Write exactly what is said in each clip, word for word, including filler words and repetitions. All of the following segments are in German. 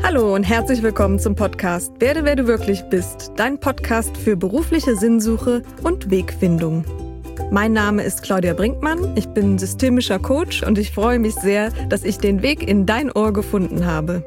Hallo und herzlich willkommen zum Podcast Werde, wer du wirklich bist, dein Podcast für berufliche Sinnsuche und Wegfindung. Mein Name ist Claudia Brinkmann, ich bin systemischer Coach und ich freue mich sehr, dass ich den Weg in dein Ohr gefunden habe.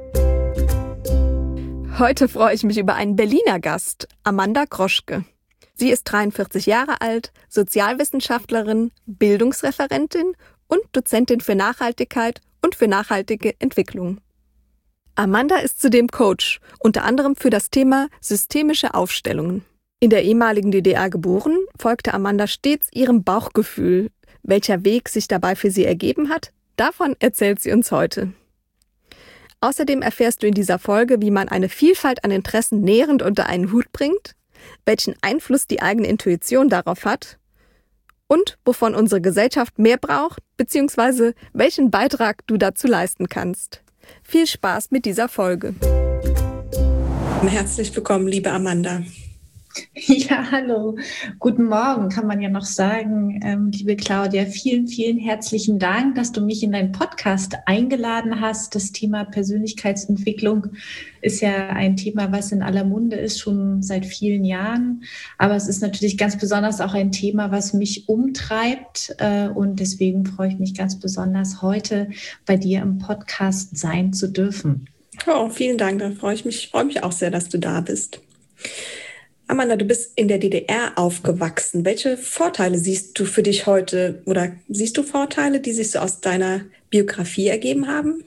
Heute freue ich mich über einen Berliner Gast, Amanda Groschke. Sie ist dreiundvierzig Jahre alt, Sozialwissenschaftlerin, Bildungsreferentin und Dozentin für Nachhaltigkeit und für nachhaltige Entwicklung. Amanda ist zudem Coach, unter anderem für das Thema systemische Aufstellungen. In der ehemaligen D D R geboren, folgte Amanda stets ihrem Bauchgefühl. Welcher Weg sich dabei für sie ergeben hat, davon erzählt sie uns heute. Außerdem erfährst du in dieser Folge, wie man eine Vielfalt an Interessen nährend unter einen Hut bringt, welchen Einfluss die eigene Intuition darauf hat und wovon unsere Gesellschaft mehr braucht, beziehungsweise welchen Beitrag du dazu leisten kannst. Viel Spaß mit dieser Folge. Herzlich willkommen, liebe Amanda. Ja, hallo. Guten Morgen, kann man ja noch sagen. Ähm, liebe Claudia, vielen, vielen herzlichen Dank, dass du mich in deinen Podcast eingeladen hast. Das Thema Persönlichkeitsentwicklung ist ja ein Thema, was in aller Munde ist, schon seit vielen Jahren. Aber es ist natürlich ganz besonders auch ein Thema, was mich umtreibt. Äh, und deswegen freue ich mich ganz besonders, heute bei dir im Podcast sein zu dürfen. Oh, vielen Dank. Da freue ich mich, ich freue mich auch sehr, dass du da bist. Amanda, du bist in der D D R aufgewachsen. Welche Vorteile siehst du für dich heute oder siehst du Vorteile, die sich so aus deiner Biografie ergeben haben?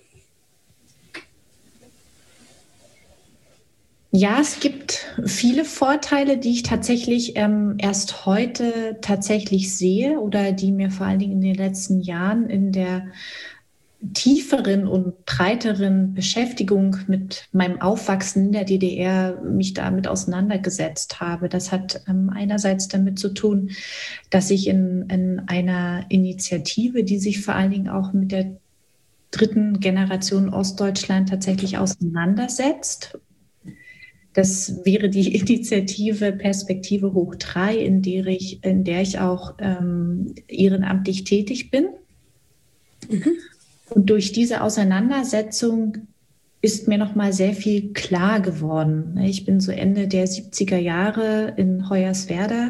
Ja, es gibt viele Vorteile, die ich tatsächlich ähm, erst heute tatsächlich sehe oder die mir vor allen Dingen in den letzten Jahren in der tieferen und breiteren Beschäftigung mit meinem Aufwachsen in der D D R mich damit auseinandergesetzt habe. Das hat ähm, einerseits damit zu tun, dass ich in, in einer Initiative, die sich vor allen Dingen auch mit der dritten Generation Ostdeutschland tatsächlich auseinandersetzt. Das wäre die Initiative Perspektive hoch drei, in der ich, in der ich auch ähm, ehrenamtlich tätig bin. Mhm. Und durch diese Auseinandersetzung ist mir nochmal sehr viel klar geworden. Ich bin so Ende der siebziger Jahre in Hoyerswerda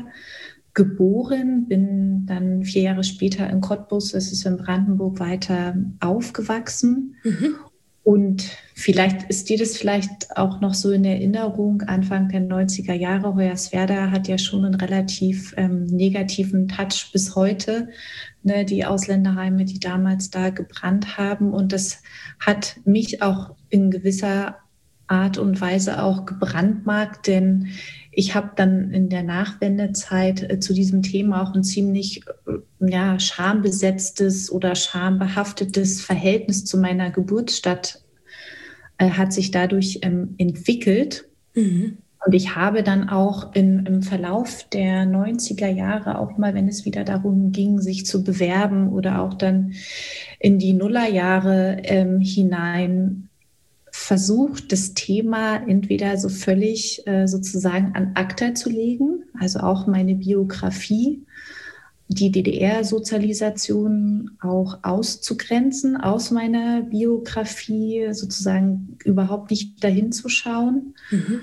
geboren, bin dann vier Jahre später in Cottbus, das ist in Brandenburg, weiter aufgewachsen. Mhm. Und vielleicht ist dir das vielleicht auch noch so in Erinnerung, Anfang der neunziger Jahre, Hoyerswerda hat ja schon einen relativ ähm, negativen Touch bis heute, ne, die Ausländerheime, die damals da gebrannt haben. Und das hat mich auch in gewisser Art und Weise auch gebrandmarkt, denn ich habe dann in der Nachwendezeit äh, zu diesem Thema auch ein ziemlich äh, ja, schambesetztes oder schambehaftetes Verhältnis zu meiner Geburtsstadt äh, hat sich dadurch ähm, entwickelt. Mhm. Und ich habe dann auch in, im Verlauf der neunziger Jahre, auch mal, wenn es wieder darum ging, sich zu bewerben oder auch dann in die Nullerjahre ähm, hinein, versucht, das Thema entweder so völlig äh, sozusagen an acta zu legen, also auch meine Biografie, die D D R-Sozialisation auch auszugrenzen aus meiner Biografie, sozusagen überhaupt nicht dahin zu schauen. Mhm.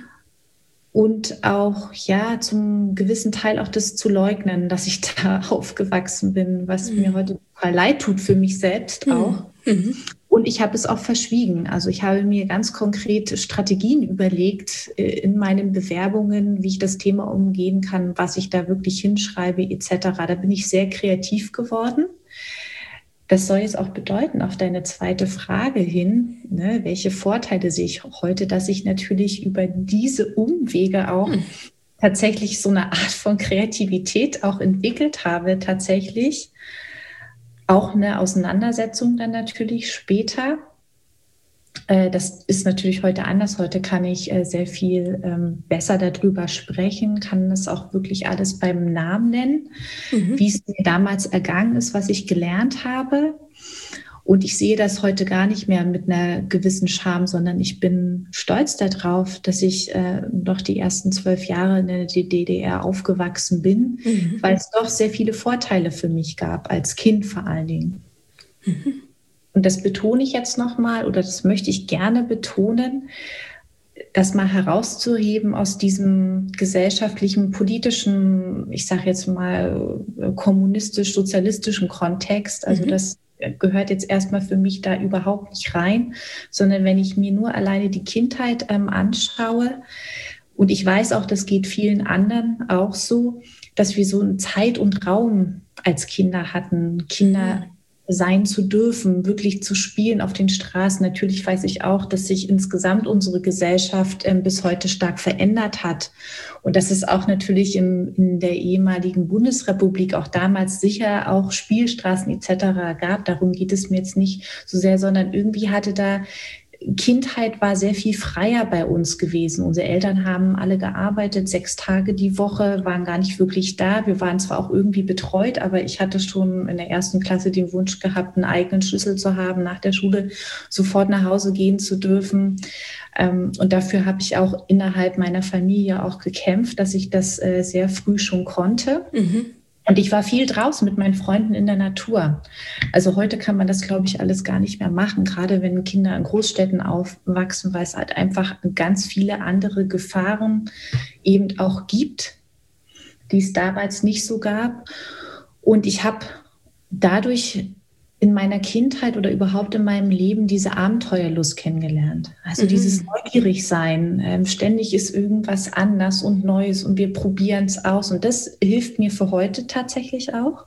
Und auch, ja, zum gewissen Teil auch das zu leugnen, dass ich da aufgewachsen bin, was mhm. mir heute total leid tut für mich selbst auch. Mhm. Und ich habe es auch verschwiegen. Also ich habe mir ganz konkret Strategien überlegt in meinen Bewerbungen, wie ich das Thema umgehen kann, was ich da wirklich hinschreibe et cetera. Da bin ich sehr kreativ geworden. Das soll jetzt auch bedeuten, auf deine zweite Frage hin, ne, welche Vorteile sehe ich heute, dass ich natürlich über diese Umwege auch hm. tatsächlich so eine Art von Kreativität auch entwickelt habe, tatsächlich. Auch eine Auseinandersetzung dann natürlich später. Äh, das ist natürlich heute anders. Heute kann ich äh, sehr viel ähm, besser darüber sprechen, kann das auch wirklich alles beim Namen nennen, mhm. wie es mir damals ergangen ist, was ich gelernt habe. Und ich sehe das heute gar nicht mehr mit einer gewissen Scham, sondern ich bin stolz darauf, dass ich äh, noch die ersten zwölf Jahre in der D D R aufgewachsen bin, mhm. weil es doch sehr viele Vorteile für mich gab, als Kind vor allen Dingen. Mhm. und das betone ich jetzt nochmal oder das möchte ich gerne betonen, das mal herauszuheben aus diesem gesellschaftlichen, politischen, ich sage jetzt mal kommunistisch-sozialistischen Kontext. Also mhm. das gehört jetzt erstmal für mich da überhaupt nicht rein, sondern wenn ich mir nur alleine die Kindheit ähm, anschaue, und ich weiß auch, das geht vielen anderen auch so, dass wir so eine Zeit und Raum als Kinder hatten, Kinder sein zu dürfen, wirklich zu spielen auf den Straßen. Natürlich weiß ich auch, dass sich insgesamt unsere Gesellschaft äh, bis heute stark verändert hat und dass es auch natürlich im, in der ehemaligen Bundesrepublik auch damals sicher auch Spielstraßen et cetera gab. Darum geht es mir jetzt nicht so sehr, sondern irgendwie hatte da Kindheit war sehr viel freier bei uns gewesen. Unsere Eltern haben alle gearbeitet, sechs Tage die Woche, waren gar nicht wirklich da. Wir waren zwar auch irgendwie betreut, aber ich hatte schon in der ersten Klasse den Wunsch gehabt, einen eigenen Schlüssel zu haben, nach der Schule sofort nach Hause gehen zu dürfen. Und dafür habe ich auch innerhalb meiner Familie auch gekämpft, dass ich das sehr früh schon konnte. Mhm. Und ich war viel draußen mit meinen Freunden in der Natur. Also heute kann man das, glaube ich, alles gar nicht mehr machen, gerade wenn Kinder in Großstädten aufwachsen, weil es halt einfach ganz viele andere Gefahren eben auch gibt, die es damals nicht so gab. Und ich habe dadurch in meiner Kindheit oder überhaupt in meinem Leben diese Abenteuerlust kennengelernt. Also mhm. dieses Neugierigsein. Ähm, ständig ist irgendwas anders und Neues und wir probieren es aus. Und das hilft mir für heute tatsächlich auch,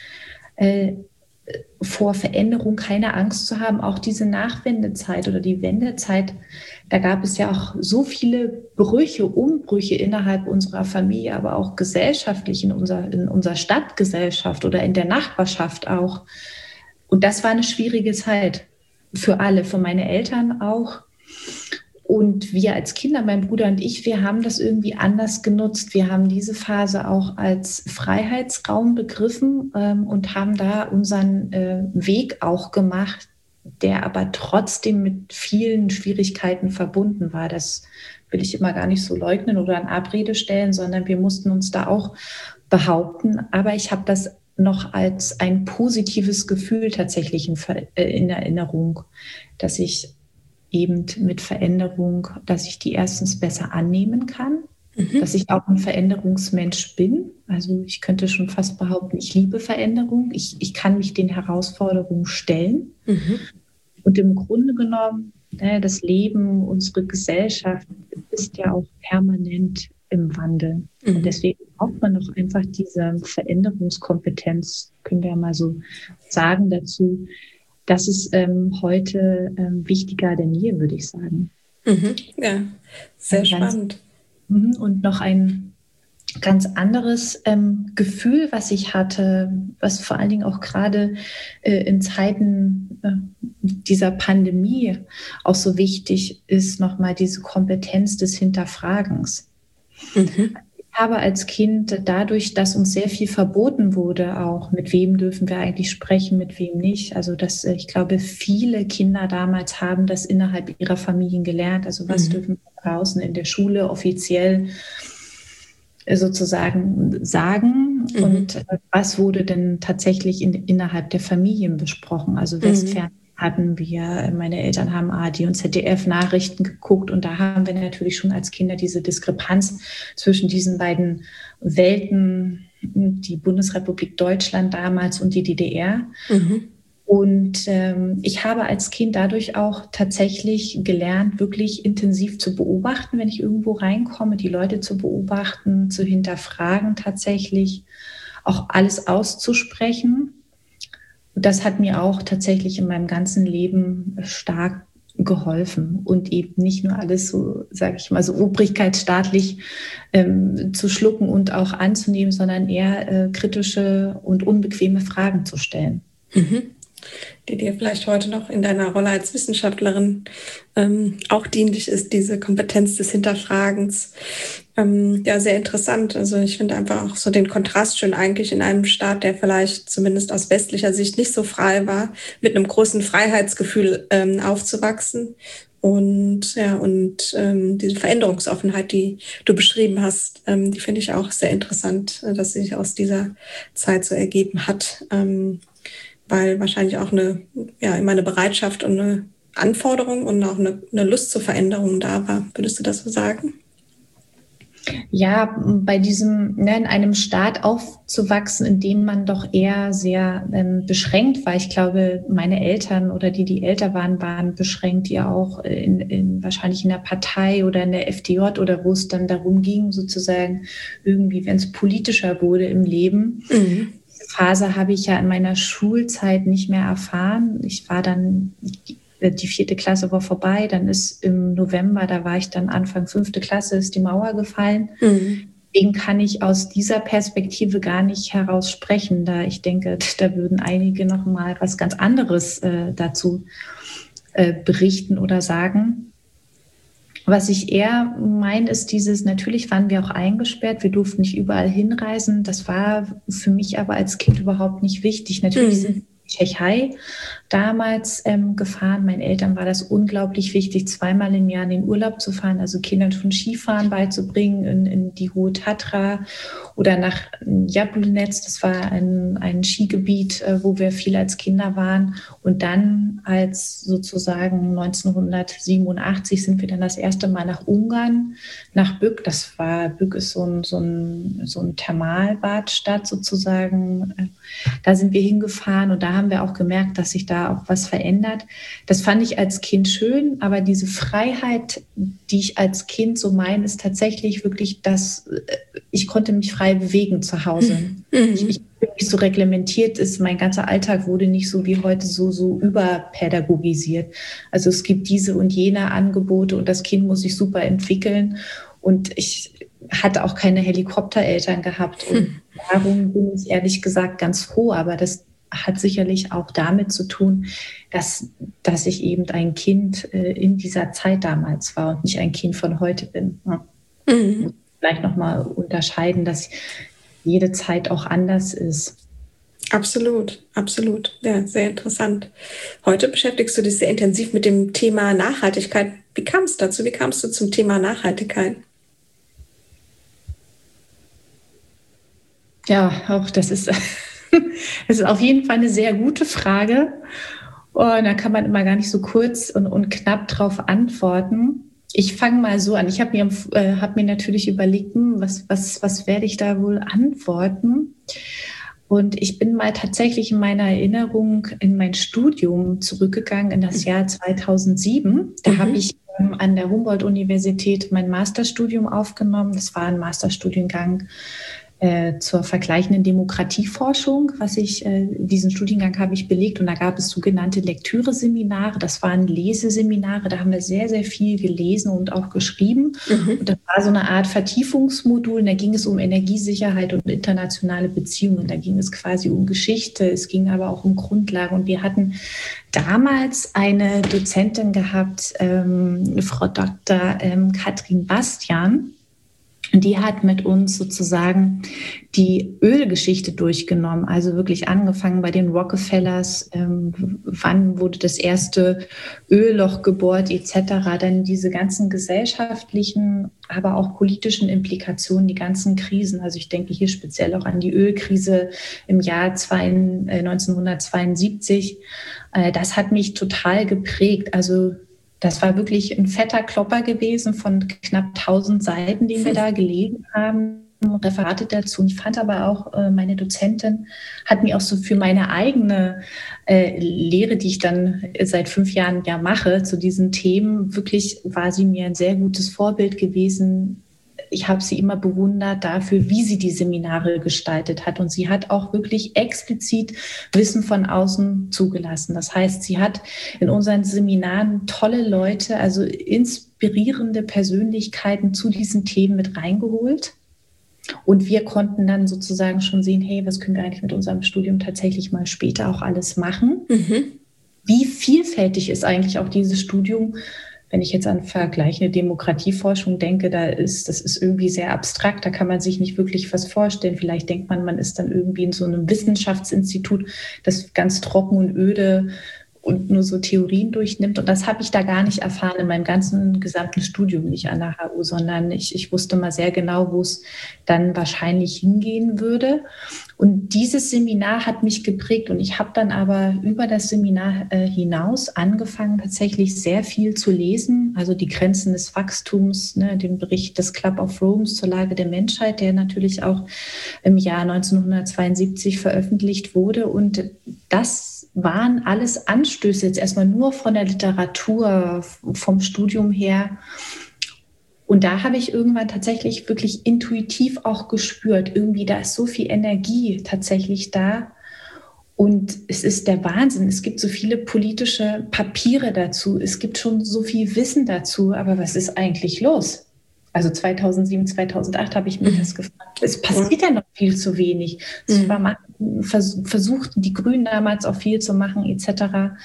äh, vor Veränderung keine Angst zu haben. Auch diese Nachwendezeit oder die Wendezeit, da gab es ja auch so viele Brüche, Umbrüche innerhalb unserer Familie, aber auch gesellschaftlich in unserer, in unserer Stadtgesellschaft oder in der Nachbarschaft auch. Und das war eine schwierige Zeit für alle, für meine Eltern auch. Und wir als Kinder, mein Bruder und ich, wir haben das irgendwie anders genutzt. Wir haben diese Phase auch als Freiheitsraum begriffen ähm, und haben da unseren äh, Weg auch gemacht, der aber trotzdem mit vielen Schwierigkeiten verbunden war. Das will ich immer gar nicht so leugnen oder in Abrede stellen, sondern wir mussten uns da auch behaupten. Aber ich habe das noch als ein positives Gefühl tatsächlich in, in Erinnerung, dass ich eben mit Veränderung, dass ich die erstens besser annehmen kann, mhm. dass ich auch ein Veränderungsmensch bin. Also ich könnte schon fast behaupten, ich liebe Veränderung. Ich, ich kann mich den Herausforderungen stellen. Mhm. Und im Grunde genommen, ne, das Leben, unsere Gesellschaft ist ja auch permanent im Wandel. Mhm. Und deswegen braucht man noch einfach diese Veränderungskompetenz, können wir ja mal so sagen dazu. Das ist ähm, heute ähm, wichtiger denn je, würde ich sagen. Mhm. Ja, sehr ein spannend. Ganz, und noch ein ganz anderes ähm, Gefühl, was ich hatte, was vor allen Dingen auch gerade äh, in Zeiten äh, dieser Pandemie auch so wichtig ist, nochmal diese Kompetenz des Hinterfragens. Mhm. Ich habe als Kind dadurch, dass uns sehr viel verboten wurde, auch mit wem dürfen wir eigentlich sprechen, mit wem nicht. Also dass ich glaube, viele Kinder damals haben das innerhalb ihrer Familien gelernt. Also was mhm. dürfen wir draußen in der Schule offiziell sozusagen sagen mhm. und was wurde denn tatsächlich in, innerhalb der Familien besprochen. Also Westfernsehen mhm. hatten wir, meine Eltern haben A R D und Z D F Nachrichten geguckt und da haben wir natürlich schon als Kinder diese Diskrepanz zwischen diesen beiden Welten, die Bundesrepublik Deutschland damals und die D D R. Mhm. Und ähm, ich habe als Kind dadurch auch tatsächlich gelernt, wirklich intensiv zu beobachten, wenn ich irgendwo reinkomme, die Leute zu beobachten, zu hinterfragen tatsächlich, auch alles auszusprechen. Und das hat mir auch tatsächlich in meinem ganzen Leben stark geholfen und eben nicht nur alles so, sage ich mal, so obrigkeitsstaatlich ähm, zu schlucken und auch anzunehmen, sondern eher äh, kritische und unbequeme Fragen zu stellen. Mhm. Die dir vielleicht heute noch in deiner Rolle als Wissenschaftlerin ähm, auch dienlich ist, diese Kompetenz des Hinterfragens. Ähm, ja, sehr interessant. Also ich finde einfach auch so den Kontrast schön eigentlich in einem Staat, der vielleicht zumindest aus westlicher Sicht nicht so frei war, mit einem großen Freiheitsgefühl ähm, aufzuwachsen. Und ja, und ähm, diese Veränderungsoffenheit, die du beschrieben hast, ähm, die finde ich auch sehr interessant, dass sie sich aus dieser Zeit so ergeben hat. Ähm, weil wahrscheinlich auch eine, ja, immer eine Bereitschaft und eine Anforderung und auch eine, eine Lust zur Veränderung da war. Würdest du das so sagen? Ja, bei diesem, ne, in einem Staat aufzuwachsen, in dem man doch eher sehr ähm, beschränkt war. Ich glaube, meine Eltern oder die, die älter waren, waren beschränkt, ja auch in, in, wahrscheinlich in der Partei oder in der F D J oder wo es dann darum ging, sozusagen irgendwie, wenn es politischer wurde im Leben. Mhm. Diese Phase habe ich ja in meiner Schulzeit nicht mehr erfahren. Ich war dann... Die vierte Klasse war vorbei, dann ist im November, da war ich dann Anfang fünfte Klasse, ist die Mauer gefallen. Mhm. Deswegen kann ich aus dieser Perspektive gar nicht heraus sprechen, da ich denke, da würden einige noch mal was ganz anderes äh, dazu äh, berichten oder sagen. Was ich eher meine, ist dieses, natürlich waren wir auch eingesperrt, wir durften nicht überall hinreisen. Das war für mich aber als Kind überhaupt nicht wichtig. Natürlich mhm. sind Tschechei damals ähm, gefahren. Meinen Eltern war das unglaublich wichtig, zweimal im Jahr in den Urlaub zu fahren, also Kindern schon Skifahren beizubringen in, in die Hohe Tatra oder nach Jablonec. Das war ein, ein Skigebiet, äh, wo wir viel als Kinder waren. Und dann als sozusagen neunzehnhundertsiebenundachtzig sind wir dann das erste Mal nach Ungarn, nach Bück. Das war, Bück ist so ein, so ein, so ein Thermalbadstadt sozusagen. Da sind wir hingefahren und da haben wir auch gemerkt, dass sich da auch was verändert. Das fand ich als Kind schön, aber diese Freiheit, die ich als Kind so meine, ist tatsächlich wirklich, dass ich konnte mich frei bewegen zu Hause. Mhm. Ich, ich bin nicht so reglementiert ist, mein ganzer Alltag wurde nicht so wie heute so, so überpädagogisiert. Also es gibt diese und jene Angebote und das Kind muss sich super entwickeln und ich hatte auch keine Helikoptereltern gehabt und darum bin ich ehrlich gesagt ganz froh, aber das hat sicherlich auch damit zu tun, dass, dass ich eben ein Kind äh, in dieser Zeit damals war und nicht ein Kind von heute bin. Ja. Mhm. Muss vielleicht nochmal unterscheiden, dass jede Zeit auch anders ist. Absolut, absolut. Ja, sehr interessant. Heute beschäftigst du dich sehr intensiv mit dem Thema Nachhaltigkeit. Wie kam es dazu? Wie kamst du zum Thema Nachhaltigkeit? Ja, auch das ist... Das ist auf jeden Fall eine sehr gute Frage. Und da kann man immer gar nicht so kurz und, und knapp drauf antworten. Ich fange mal so an. Ich habe mir, äh, hab mir natürlich überlegt, hm, was, was, was werde ich da wohl antworten? Und ich bin mal tatsächlich in meiner Erinnerung in mein Studium zurückgegangen, in das Jahr zweitausendsieben. Da mhm. habe ich ähm, an der Humboldt-Universität mein Masterstudium aufgenommen. Das war ein Masterstudiengang Äh, zur vergleichenden Demokratieforschung, was ich, äh, diesen Studiengang habe ich belegt und da gab es sogenannte Lektüre-Seminare, das waren Leseseminare, da haben wir sehr, sehr viel gelesen und auch geschrieben mhm. und das war so eine Art Vertiefungsmodul, und da ging es um Energiesicherheit und internationale Beziehungen, da ging es quasi um Geschichte, es ging aber auch um Grundlagen und wir hatten damals eine Dozentin gehabt, ähm, Frau Doktor Ähm, Katrin Bastian. Die hat mit uns sozusagen die Ölgeschichte durchgenommen, also wirklich angefangen bei den Rockefellers, ähm, wann wurde das erste Ölloch gebohrt et cetera. Dann diese ganzen gesellschaftlichen, aber auch politischen Implikationen, die ganzen Krisen. Also ich denke hier speziell auch an die Ölkrise im Jahr neunzehnhundertzweiundsiebzig. Äh, das hat mich total geprägt. Also das war wirklich ein fetter Klopper gewesen von knapp tausend Seiten, den wir da gelesen haben, Referate dazu. Und ich fand aber auch, äh, meine Dozentin hat mir auch so für meine eigene äh, Lehre, die ich dann seit fünf Jahren ja mache, zu diesen Themen, wirklich war sie mir ein sehr gutes Vorbild gewesen. Ich habe sie immer bewundert dafür, wie sie die Seminare gestaltet hat. Und sie hat auch wirklich explizit Wissen von außen zugelassen. Das heißt, sie hat in unseren Seminaren tolle Leute, also inspirierende Persönlichkeiten zu diesen Themen mit reingeholt. Und wir konnten dann sozusagen schon sehen, hey, was können wir eigentlich mit unserem Studium tatsächlich mal später auch alles machen? Mhm. Wie vielfältig ist eigentlich auch dieses Studium? Wenn ich jetzt an vergleichende Demokratieforschung denke, da ist, das ist irgendwie sehr abstrakt, da kann man sich nicht wirklich was vorstellen. Vielleicht denkt man, man ist dann irgendwie in so einem Wissenschaftsinstitut, das ganz trocken und öde und nur so Theorien durchnimmt. Und das habe ich da gar nicht erfahren in meinem ganzen gesamten Studium, nicht an der H U, sondern ich, ich wusste mal sehr genau, wo es dann wahrscheinlich hingehen würde. Und dieses Seminar hat mich geprägt und ich habe dann aber über das Seminar äh, hinaus angefangen, tatsächlich sehr viel zu lesen. Also die Grenzen des Wachstums, ne, den Bericht des Club of Rome zur Lage der Menschheit, der natürlich auch im Jahr neunzehnhundertzweiundsiebzig veröffentlicht wurde. Und das waren alles Anstöße, jetzt erstmal nur von der Literatur, vom Studium her. Und da habe ich irgendwann tatsächlich wirklich intuitiv auch gespürt, irgendwie da ist so viel Energie tatsächlich da. Und es ist der Wahnsinn. Es gibt so viele politische Papiere dazu. Es gibt schon so viel Wissen dazu. Aber was ist eigentlich los? Also zweitausendsieben, zweitausendacht habe ich mir mhm. das gefragt. Es passiert ja noch viel zu wenig. Es mhm. war vers- versucht, die Grünen damals auch viel zu machen et cetera.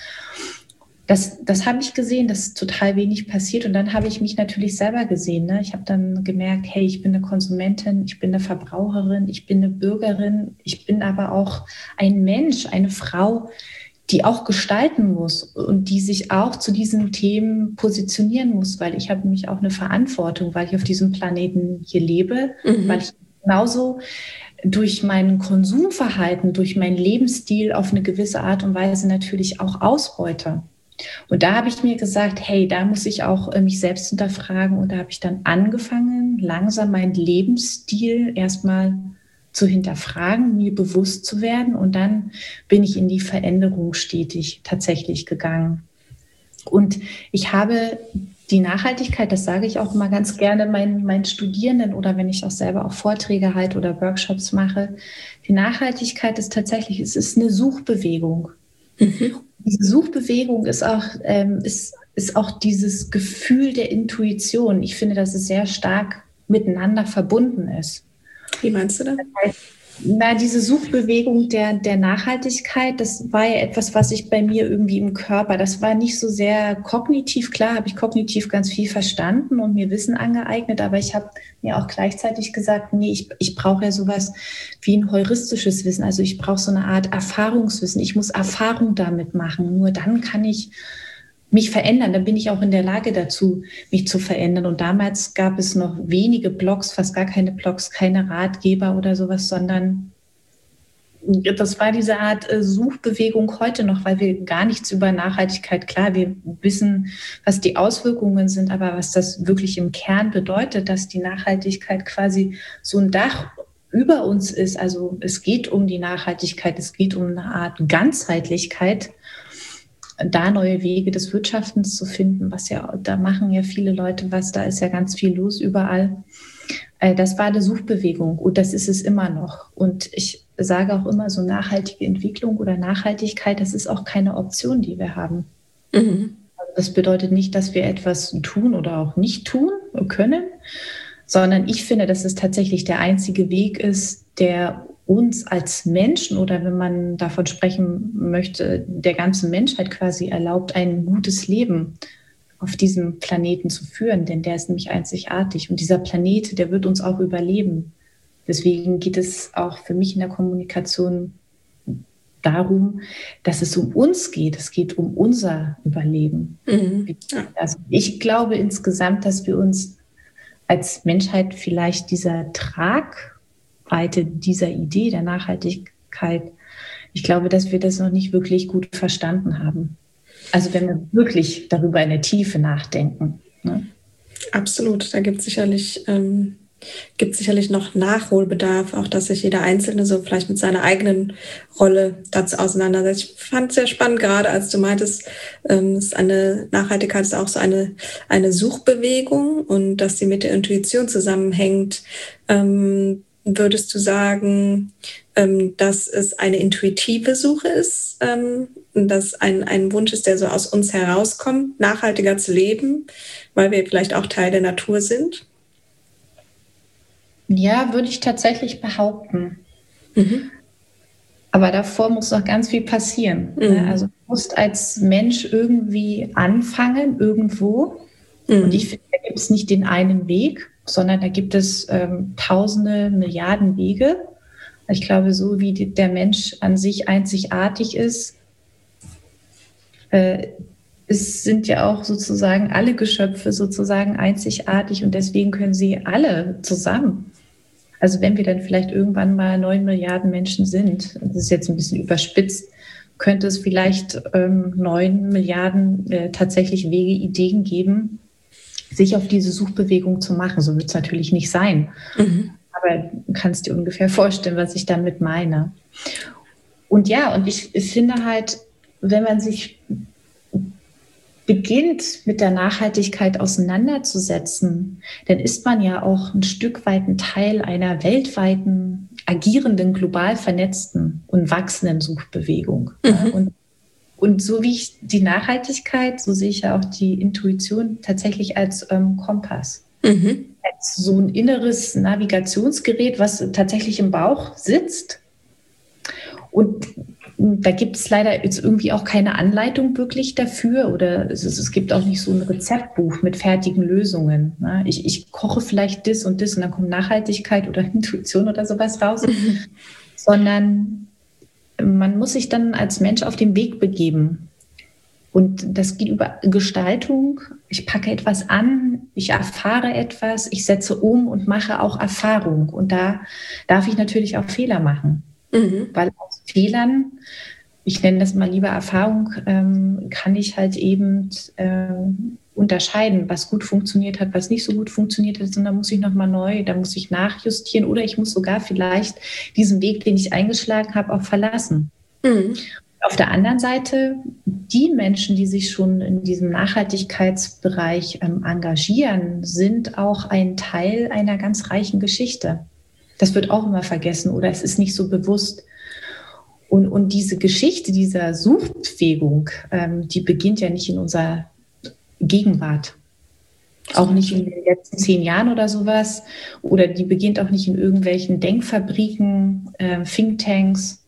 Das, das habe ich gesehen, dass total wenig passiert. Und dann habe ich mich natürlich selber gesehen. Ne? Ich habe dann gemerkt, hey, ich bin eine Konsumentin, ich bin eine Verbraucherin, ich bin eine Bürgerin, ich bin aber auch ein Mensch, eine Frau, die auch gestalten muss und die sich auch zu diesen Themen positionieren muss, weil ich habe nämlich auch eine Verantwortung, weil ich auf diesem Planeten hier lebe, mhm. weil ich genauso durch mein Konsumverhalten, durch meinen Lebensstil auf eine gewisse Art und Weise natürlich auch ausbeute. Und da habe ich mir gesagt, hey, da muss ich auch mich selbst hinterfragen. Und da habe ich dann angefangen, langsam meinen Lebensstil erstmal zu hinterfragen, mir bewusst zu werden. Und dann bin ich in die Veränderung stetig tatsächlich gegangen. Und ich habe die Nachhaltigkeit, das sage ich auch immer ganz gerne meinen, meinen Studierenden oder wenn ich auch selber auch Vorträge halte oder Workshops mache. Die Nachhaltigkeit ist tatsächlich, es ist eine Suchbewegung. Mhm. Diese Suchbewegung ist auch, ähm, ist, ist auch dieses Gefühl der Intuition. Ich finde, dass es sehr stark miteinander verbunden ist. Wie meinst du das? Das heißt, na, diese Suchbewegung der, der Nachhaltigkeit, das war ja etwas, was ich bei mir irgendwie im Körper, das war nicht so sehr kognitiv, klar habe ich kognitiv ganz viel verstanden und mir Wissen angeeignet, aber ich habe mir auch gleichzeitig gesagt, nee, ich, ich brauche ja sowas wie ein heuristisches Wissen, also ich brauche so eine Art Erfahrungswissen, ich muss Erfahrung damit machen, nur dann kann ich mich verändern, dann bin ich auch in der Lage dazu, mich zu verändern. Und damals gab es noch wenige Blogs, fast gar keine Blogs, keine Ratgeber oder sowas, sondern das war diese Art Suchbewegung heute noch, weil wir gar nichts über Nachhaltigkeit, klar, wir wissen, was die Auswirkungen sind, aber was das wirklich im Kern bedeutet, dass die Nachhaltigkeit quasi so ein Dach über uns ist. Also es geht um die Nachhaltigkeit, es geht um eine Art Ganzheitlichkeit, da neue Wege des Wirtschaftens zu finden, was ja, da machen ja viele Leute was, da ist ja ganz viel los überall. Das war eine Suchbewegung und das ist es immer noch. Und ich sage auch immer, so nachhaltige Entwicklung oder Nachhaltigkeit, das ist auch keine Option, die wir haben. Mhm. Also das bedeutet nicht, dass wir etwas tun oder auch nicht tun können, sondern ich finde, dass es tatsächlich der einzige Weg ist, der uns als Menschen oder wenn man davon sprechen möchte, der ganzen Menschheit quasi erlaubt, ein gutes Leben auf diesem Planeten zu führen, denn der ist nämlich einzigartig und dieser Planet, der wird uns auch überleben. Deswegen geht es auch für mich in der Kommunikation darum, dass es um uns geht. Es geht um unser Überleben. Mhm. Also ich glaube insgesamt, dass wir uns als Menschheit vielleicht dieser Tragweite dieser Idee der Nachhaltigkeit, ich glaube, dass wir das noch nicht wirklich gut verstanden haben. Also wenn wir wirklich darüber in der Tiefe nachdenken. Ne? Absolut, da gibt es sicherlich, ähm, gibt sicherlich noch Nachholbedarf, auch dass sich jeder Einzelne so vielleicht mit seiner eigenen Rolle dazu auseinandersetzt. Ich fand es sehr spannend, gerade als du meintest, ähm, ist eine Nachhaltigkeit ist auch so eine, eine Suchbewegung und dass sie mit der Intuition zusammenhängt. Ähm, würdest du sagen, ähm, dass es eine intuitive Suche ist, ähm, dass ein, ein Wunsch ist, der so aus uns herauskommt, nachhaltiger zu leben, weil wir vielleicht auch Teil der Natur sind? Ja, würde ich tatsächlich behaupten. Mhm. Aber davor muss noch ganz viel passieren. Mhm. Also du musst als Mensch irgendwie anfangen, irgendwo. Mhm. Und ich finde, da gibt es nicht den einen Weg, sondern da gibt es ähm, tausende, Milliarden Wege. Ich glaube, so wie die, der Mensch an sich einzigartig ist, äh, es sind ja auch sozusagen alle Geschöpfe sozusagen einzigartig und deswegen können sie alle zusammen Also wenn wir dann vielleicht irgendwann mal neun Milliarden Menschen sind, das ist jetzt ein bisschen überspitzt, könnte es vielleicht ähm, neun Milliarden äh, tatsächlich Wege, Ideen geben, sich auf diese Suchbewegung zu machen. So wird es natürlich nicht sein. Mhm. Aber du kannst dir ungefähr vorstellen, was ich damit meine. Und ja, und ich, ich finde halt, wenn man sich beginnt, mit der Nachhaltigkeit auseinanderzusetzen, dann ist man ja auch ein Stück weit ein Teil einer weltweiten, agierenden, global vernetzten und wachsenden Suchbewegung. Mhm. Und, und so wie ich die Nachhaltigkeit, so sehe ich ja auch die Intuition tatsächlich als ähm, Kompass. Mhm. Als so ein inneres Navigationsgerät, was tatsächlich im Bauch sitzt. Und da gibt es leider jetzt irgendwie auch keine Anleitung wirklich dafür oder es, ist, es gibt auch nicht so ein Rezeptbuch mit fertigen Lösungen. Ne? Ich, ich koche vielleicht das und das und dann kommt Nachhaltigkeit oder Intuition oder sowas raus, mhm. sondern man muss sich dann als Mensch auf den Weg begeben. Und das geht über Gestaltung. Ich packe etwas an, ich erfahre etwas, ich setze um und mache auch Erfahrung. Und da darf ich natürlich auch Fehler machen. Mhm. Weil aus Fehlern, ich nenne das mal lieber Erfahrung, ähm, kann ich halt eben ähm, unterscheiden, was gut funktioniert hat, was nicht so gut funktioniert hat. Und da muss ich nochmal neu, da muss ich nachjustieren oder ich muss sogar vielleicht diesen Weg, den ich eingeschlagen habe, auch verlassen. Mhm. Auf der anderen Seite, die Menschen, die sich schon in diesem Nachhaltigkeitsbereich ähm, engagieren, sind auch ein Teil einer ganz reichen Geschichte. Das wird auch immer vergessen oder es ist nicht so bewusst. Und, und diese Geschichte dieser Suchbewegung, ähm, die beginnt ja nicht in unserer Gegenwart. Auch nicht in den letzten zehn Jahren oder sowas. Oder die beginnt auch nicht in irgendwelchen Denkfabriken, äh, Thinktanks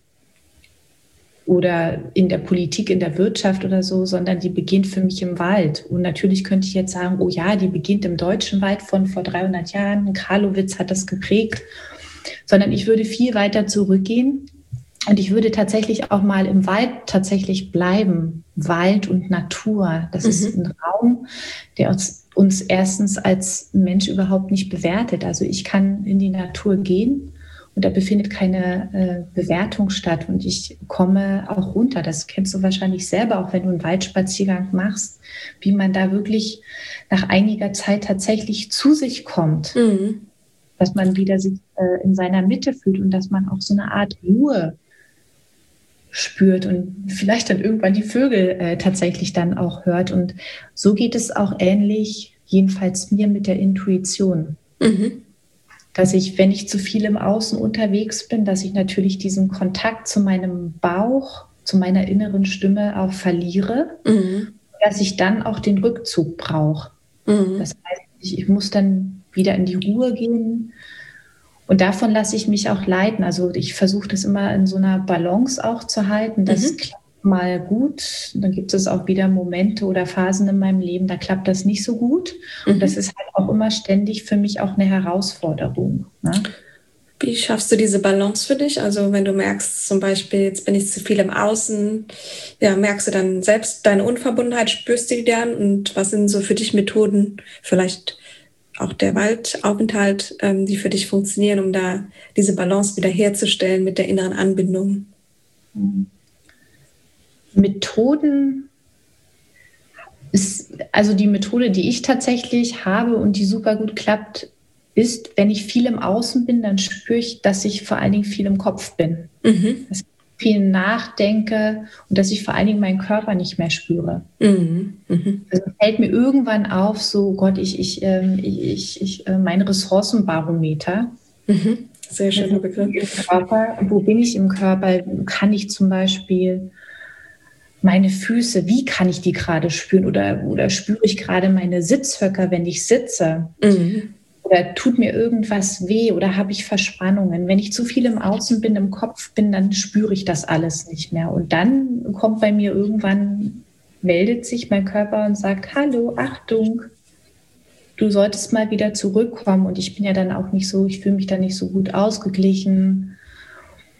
oder in der Politik, in der Wirtschaft oder so, sondern die beginnt für mich im Wald. Und natürlich könnte ich jetzt sagen, oh ja, die beginnt im deutschen Wald von vor dreihundert Jahren. Karlowitz hat das geprägt. Sondern ich würde viel weiter zurückgehen und ich würde tatsächlich auch mal im Wald tatsächlich bleiben. Wald und Natur, das mhm. ist ein Raum, der uns, uns erstens als Mensch überhaupt nicht bewertet. Also ich kann in die Natur gehen und da befindet keine äh, Bewertung statt und ich komme auch runter. Das kennst du wahrscheinlich selber, auch wenn du einen Waldspaziergang machst, wie man da wirklich nach einiger Zeit tatsächlich zu sich kommt. Mhm. Dass man wieder sich äh, in seiner Mitte fühlt und dass man auch so eine Art Ruhe spürt und vielleicht dann irgendwann die Vögel äh, tatsächlich dann auch hört. Und so geht es auch ähnlich, jedenfalls mir mit der Intuition. Mhm. Dass ich, wenn ich zu viel im Außen unterwegs bin, dass ich natürlich diesen Kontakt zu meinem Bauch, zu meiner inneren Stimme auch verliere, mhm. dass ich dann auch den Rückzug brauche. Mhm. Das heißt, ich, ich muss dann wieder in die Ruhe gehen. Und davon lasse ich mich auch leiten. Also ich versuche das immer in so einer Balance auch zu halten. Das mhm. klappt mal gut. Dann gibt es auch wieder Momente oder Phasen in meinem Leben, da klappt das nicht so gut. Mhm. Und das ist halt auch immer ständig für mich auch eine Herausforderung. Ne? Wie schaffst du diese Balance für dich? Also wenn du merkst, zum Beispiel, jetzt bin ich zu viel im Außen, ja, merkst du dann selbst deine Unverbundenheit, spürst du die dann? Und was sind so für dich Methoden, vielleicht auch der Waldaufenthalt, ähm, die für dich funktionieren, um da diese Balance wieder herzustellen mit der inneren Anbindung? Methoden ist, also die Methode, die ich tatsächlich habe und die super gut klappt, ist, wenn ich viel im Außen bin, dann spüre ich, dass ich vor allen Dingen viel im Kopf bin. Mhm. Dass ich viel nachdenke und dass ich vor allen Dingen meinen Körper nicht mehr spüre. Mhm. Mhm. Also fällt mir irgendwann auf, so Gott, ich, ich, ähm, ich, ich, ich äh, mein Ressourcenbarometer. Mhm. Sehr schöner Begriff. Körper, wo bin ich im Körper? Kann ich zum Beispiel meine Füße, wie kann ich die gerade spüren? Oder, oder spüre ich gerade meine Sitzhöcker, wenn ich sitze? Mhm. Oder tut mir irgendwas weh oder habe ich Verspannungen? Wenn ich zu viel im Außen bin, im Kopf bin, dann spüre ich das alles nicht mehr. Und dann kommt bei mir irgendwann, meldet sich mein Körper und sagt, hallo, Achtung, du solltest mal wieder zurückkommen. Und ich bin ja dann auch nicht so, ich fühle mich dann nicht so gut ausgeglichen.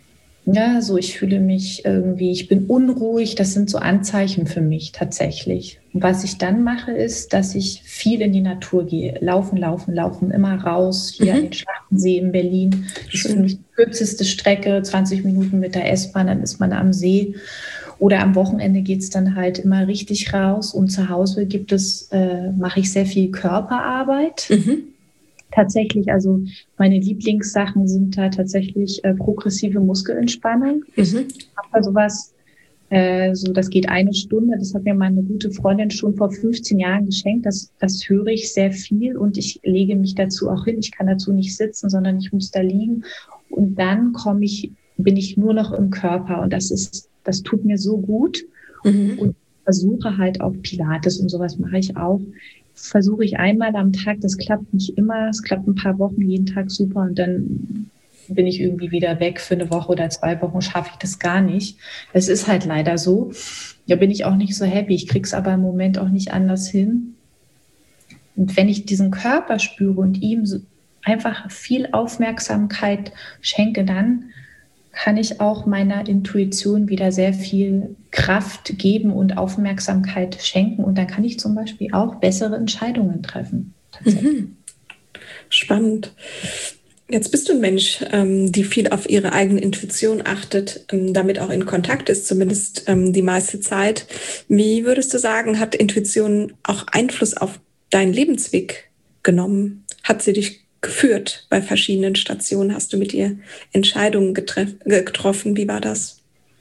Ja, so ich fühle mich irgendwie, ich bin unruhig, das sind so Anzeichen für mich tatsächlich. Und was ich dann mache, ist, dass ich viel in die Natur gehe. Laufen, laufen, laufen, immer raus, hier an den Mhm. Schlachtensee in Berlin. Das ist für Schön. mich die kürzeste Strecke, zwanzig Minuten mit der S-Bahn, dann ist man am See. Oder am Wochenende geht es dann halt immer richtig raus. Und zu Hause gibt es, äh, mache ich sehr viel Körperarbeit. Mhm. Tatsächlich, also meine Lieblingssachen sind da tatsächlich äh, progressive Muskelentspannung. Ich Mhm. habe da sowas, äh, so das geht eine Stunde. Das hat mir meine gute Freundin schon vor fünfzehn Jahren geschenkt. Das, das höre ich sehr viel und ich lege mich dazu auch hin. Ich kann dazu nicht sitzen, sondern ich muss da liegen. Und dann komme ich, bin ich nur noch im Körper und das ist, das tut mir so gut. Mhm. Und ich versuche halt auch Pilates und sowas mache ich auch. Versuche ich einmal am Tag, das klappt nicht immer, es klappt ein paar Wochen jeden Tag super und dann bin ich irgendwie wieder weg für eine Woche oder zwei Wochen, schaffe ich das gar nicht. Es ist halt leider so. Da bin ich auch nicht so happy. Ich kriege es aber im Moment auch nicht anders hin. Und wenn ich diesen Körper spüre und ihm so einfach viel Aufmerksamkeit schenke, dann kann ich auch meiner Intuition wieder sehr viel Kraft geben und Aufmerksamkeit schenken. Und dann kann ich zum Beispiel auch bessere Entscheidungen treffen. Tatsächlich. Mhm. Spannend. Jetzt bist du ein Mensch, ähm, die viel auf ihre eigene Intuition achtet, ähm, damit auch in Kontakt ist, zumindest ähm, die meiste Zeit. Wie würdest du sagen, hat Intuition auch Einfluss auf deinen Lebensweg genommen? Hat sie dich geführt bei verschiedenen Stationen? Hast du mit ihr Entscheidungen getreff- getroffen? Wie war das?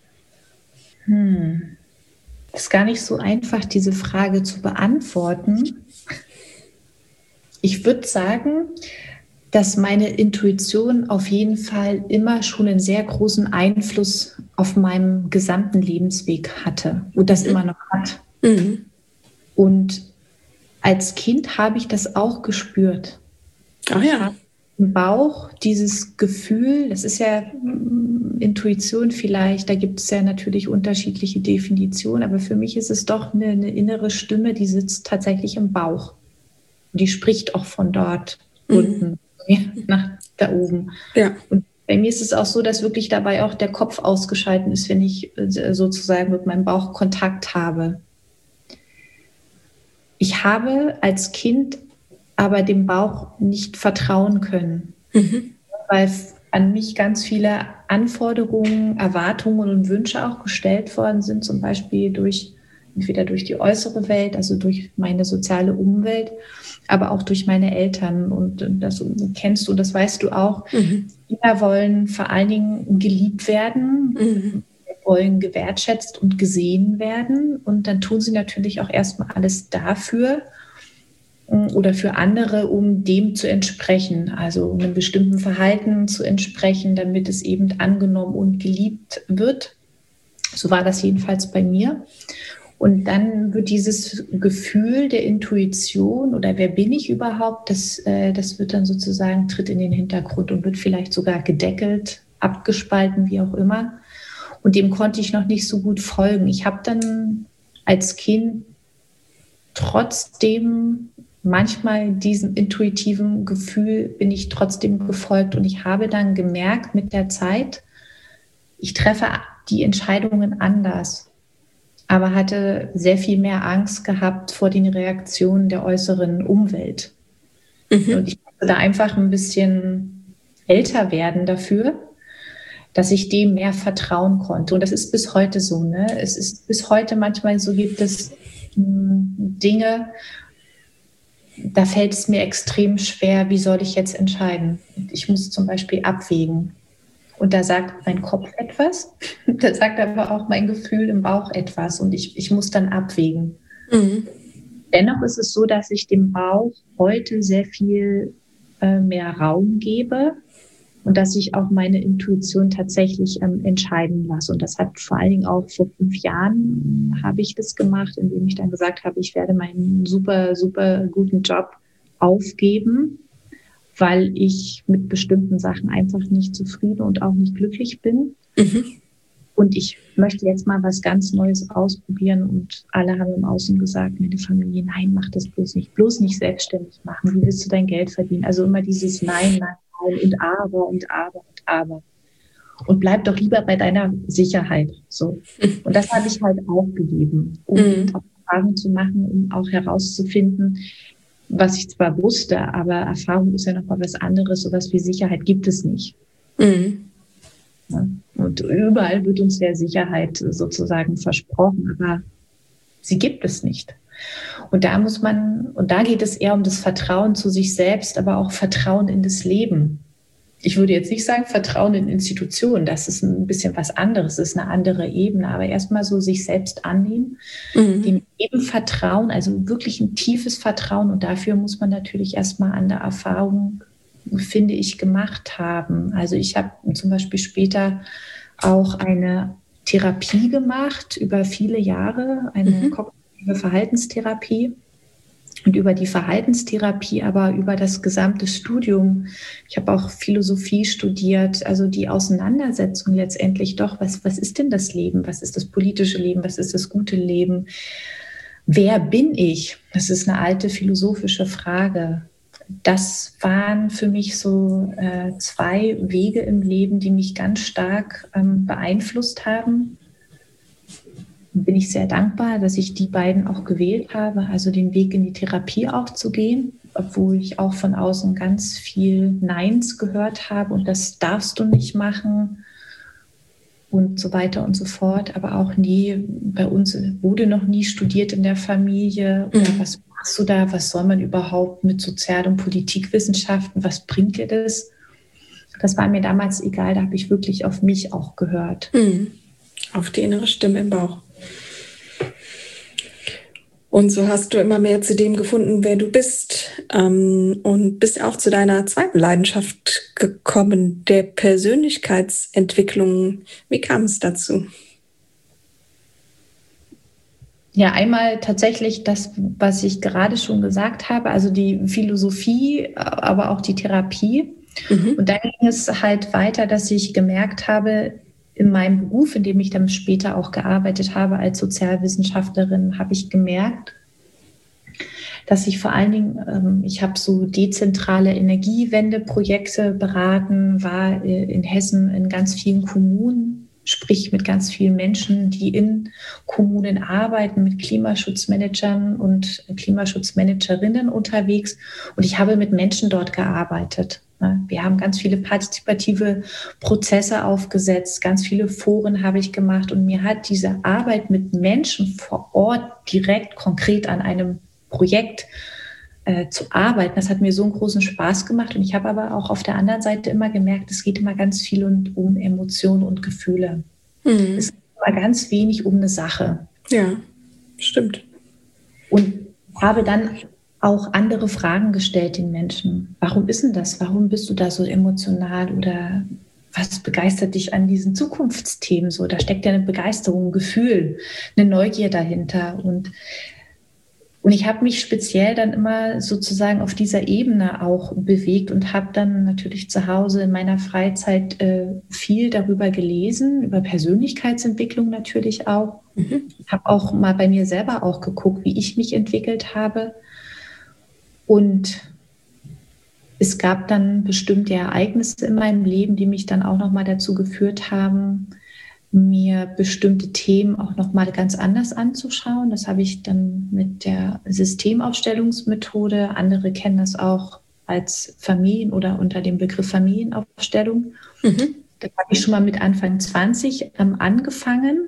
Hm. Es ist gar nicht so einfach, diese Frage zu beantworten. Ich würde sagen, dass meine Intuition auf jeden Fall immer schon einen sehr großen Einfluss auf meinem gesamten Lebensweg hatte und das immer noch hat. Mhm. Und als Kind habe ich das auch gespürt. Ach Ich ja. habe im Bauch dieses Gefühl, das ist ja mm, Intuition vielleicht, da gibt es ja natürlich unterschiedliche Definitionen, aber für mich ist es doch eine, eine innere Stimme, die sitzt tatsächlich im Bauch. Und die spricht auch von dort Mhm. unten nach da oben. Ja. Und bei mir ist es auch so, dass wirklich dabei auch der Kopf ausgeschaltet ist, wenn ich äh, sozusagen mit meinem Bauch Kontakt habe. Ich habe als Kind aber dem Bauch nicht vertrauen können, Mhm. weil an mich ganz viele Anforderungen, Erwartungen und Wünsche auch gestellt worden sind, zum Beispiel durch entweder durch die äußere Welt, also durch meine soziale Umwelt, aber auch durch meine Eltern. Und das kennst du, das weißt du auch. Mhm. Kinder wollen vor allen Dingen geliebt werden, Mhm. wollen gewertschätzt und gesehen werden. Und dann tun sie natürlich auch erstmal alles dafür, oder für andere, um dem zu entsprechen, also um einem bestimmten Verhalten zu entsprechen, damit es eben angenommen und geliebt wird. So war das jedenfalls bei mir. Und dann wird dieses Gefühl der Intuition oder wer bin ich überhaupt, das, äh, das wird dann sozusagen, tritt in den Hintergrund und wird vielleicht sogar gedeckelt, abgespalten, wie auch immer. Und dem konnte ich noch nicht so gut folgen. Ich habe dann als Kind trotzdem manchmal diesem intuitiven Gefühl bin ich trotzdem gefolgt und ich habe dann gemerkt mit der Zeit, ich treffe die Entscheidungen anders, aber hatte sehr viel mehr Angst gehabt vor den Reaktionen der äußeren Umwelt. Mhm. Und ich musste da einfach ein bisschen älter werden dafür, dass ich dem mehr vertrauen konnte. Und das ist bis heute so. Ne? Es ist bis heute manchmal so, gibt es mh, Dinge, da fällt es mir extrem schwer, wie soll ich jetzt entscheiden? Ich muss zum Beispiel abwägen. Und da sagt mein Kopf etwas, da sagt aber auch mein Gefühl im Bauch etwas und ich, ich muss dann abwägen. Mhm. Dennoch ist es so, dass ich dem Bauch heute sehr viel äh, mehr Raum gebe und dass ich auch meine Intuition tatsächlich ähm, entscheiden lasse. Und das hat vor allen Dingen auch vor fünf Jahren habe ich das gemacht, indem ich dann gesagt habe, ich werde meinen super, super guten Job aufgeben, weil ich mit bestimmten Sachen einfach nicht zufrieden und auch nicht glücklich bin. Mhm. Und ich möchte jetzt mal was ganz Neues ausprobieren. Und alle haben im Außen gesagt, meine Familie, nein, mach das bloß nicht. Bloß nicht selbstständig machen. Wie willst du dein Geld verdienen? Also immer dieses Nein, Nein, Nein und Aber und Aber und Aber. und bleib doch lieber bei deiner Sicherheit. So. Und das habe ich halt aufgegeben, um mhm. auch Erfahrungen zu machen, um auch herauszufinden, was ich zwar wusste, aber Erfahrung ist ja noch mal was anderes. Sowas wie Sicherheit gibt es nicht. Mhm. Ja. Und überall wird uns ja Sicherheit sozusagen versprochen, aber sie gibt es nicht. Und da muss man, und da geht es eher um das Vertrauen zu sich selbst, aber auch Vertrauen in das Leben. Ich würde jetzt nicht sagen Vertrauen in Institutionen, das ist ein bisschen was anderes, das ist eine andere Ebene, aber erstmal so sich selbst annehmen, mhm. dem Leben vertrauen, also wirklich ein tiefes Vertrauen, und dafür muss man natürlich erstmal an der Erfahrung, finde ich, gemacht haben. Also ich habe zum Beispiel später auch eine Therapie gemacht über viele Jahre, eine mhm. kognitive Verhaltenstherapie. Und über die Verhaltenstherapie, aber über das gesamte Studium. Ich habe auch Philosophie studiert, also die Auseinandersetzung letztendlich doch, was, was ist denn das Leben? Was ist das politische Leben? Was ist das gute Leben? Wer bin ich? Das ist eine alte philosophische Frage. Das waren für mich so äh, zwei Wege im Leben, die mich ganz stark ähm, beeinflusst haben. Bin ich sehr dankbar, dass ich die beiden auch gewählt habe, also den Weg in die Therapie auch zu gehen, obwohl ich auch von außen ganz viel Neins gehört habe und das darfst du nicht machen und so weiter und so fort. Aber auch nie, bei uns wurde noch nie studiert in der Familie. Oder mhm. was machst du da? Was soll man überhaupt mit Sozial- und Politikwissenschaften? Was bringt dir das? Das war mir damals egal, da habe ich wirklich auf mich auch gehört. Mhm. Auf die innere Stimme im Bauch. Und so hast du immer mehr zu dem gefunden, wer du bist, ähm, und bist auch zu deiner zweiten Leidenschaft gekommen, der Persönlichkeitsentwicklung. Wie kam es dazu? Ja, einmal tatsächlich das, was ich gerade schon gesagt habe, also die Philosophie, aber auch die Therapie. Mhm. Und dann ging es halt weiter, dass ich gemerkt habe, in meinem Beruf, in dem ich dann später auch gearbeitet habe als Sozialwissenschaftlerin, habe ich gemerkt, dass ich vor allen Dingen, ähm, ich habe so dezentrale Energiewendeprojekte beraten, war in Hessen in ganz vielen Kommunen, sprich mit ganz vielen Menschen, die in Kommunen arbeiten, mit Klimaschutzmanagern und Klimaschutzmanagerinnen unterwegs. Und ich habe mit Menschen dort gearbeitet. Wir haben ganz viele partizipative Prozesse aufgesetzt, ganz viele Foren habe ich gemacht und mir hat diese Arbeit mit Menschen vor Ort direkt konkret an einem Projekt äh, zu arbeiten, das hat mir so einen großen Spaß gemacht und ich habe aber auch auf der anderen Seite immer gemerkt, es geht immer ganz viel und, um Emotionen und Gefühle. Mhm. Es geht aber ganz wenig um eine Sache. Ja, stimmt. Und habe dann auch andere Fragen gestellt den Menschen. Warum ist denn das? Warum bist du da so emotional? Oder was begeistert dich an diesen Zukunftsthemen so? Da steckt ja eine Begeisterung, ein Gefühl, eine Neugier dahinter. Und, und ich habe mich speziell dann immer sozusagen auf dieser Ebene auch bewegt und habe dann natürlich zu Hause in meiner Freizeit äh, viel darüber gelesen, über Persönlichkeitsentwicklung natürlich auch. Mhm. Habe auch mal bei mir selber auch geguckt, wie ich mich entwickelt habe. Und es gab dann bestimmte Ereignisse in meinem Leben, die mich dann auch nochmal dazu geführt haben, mir bestimmte Themen auch nochmal ganz anders anzuschauen. Das habe ich dann mit der Systemaufstellungsmethode. Andere kennen das auch als Familien- oder unter dem Begriff Familienaufstellung. Mhm. Das habe ich schon mal mit Anfang zwanzig ähm, angefangen.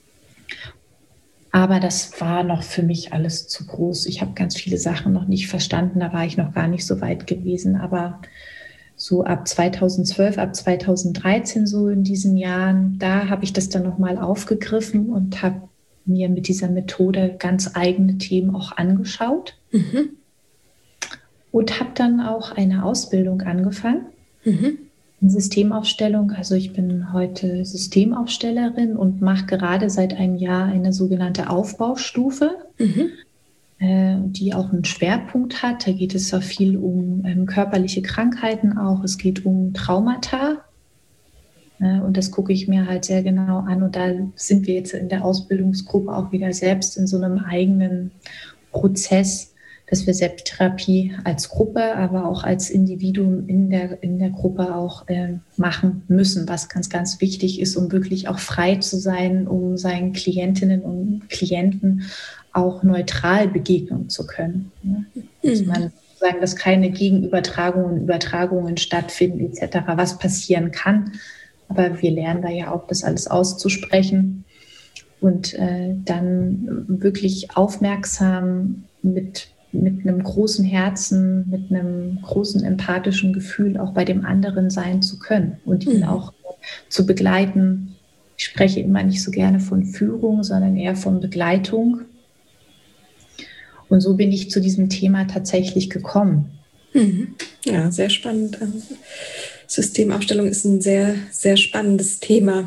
Aber das war noch für mich alles zu groß. Ich habe ganz viele Sachen noch nicht verstanden. Da war ich noch gar nicht so weit gewesen. Aber so ab zweitausendzwölf, ab zweitausenddreizehn, so in diesen Jahren, da habe ich das dann nochmal aufgegriffen und habe mir mit dieser Methode ganz eigene Themen auch angeschaut. Mhm. Und habe dann auch eine Ausbildung angefangen. Mhm. Systemaufstellung, also ich bin heute Systemaufstellerin und mache gerade seit einem Jahr eine sogenannte Aufbaustufe, mhm. äh, die auch einen Schwerpunkt hat. Da geht es ja viel um ähm, körperliche Krankheiten auch, es geht um Traumata äh, und das gucke ich mir halt sehr genau an und da sind wir jetzt in der Ausbildungsgruppe auch wieder selbst in so einem eigenen Prozess, dass wir Selbsttherapie als Gruppe, aber auch als Individuum in der, in der Gruppe auch äh, machen müssen, was ganz, ganz wichtig ist, um wirklich auch frei zu sein, um seinen Klientinnen und Klienten auch neutral begegnen zu können. Ne? Dass man sagen, dass keine Gegenübertragungen, Übertragungen stattfinden et cetera, was passieren kann. Aber wir lernen da ja auch, das alles auszusprechen und äh, dann wirklich aufmerksam mit mit einem großen Herzen, mit einem großen empathischen Gefühl auch bei dem anderen sein zu können und ihn mhm. auch zu begleiten. Ich spreche immer nicht so gerne von Führung, sondern eher von Begleitung. Und so bin ich zu diesem Thema tatsächlich gekommen. Mhm. Ja, sehr spannend. Systemaufstellung ist ein sehr, sehr spannendes Thema.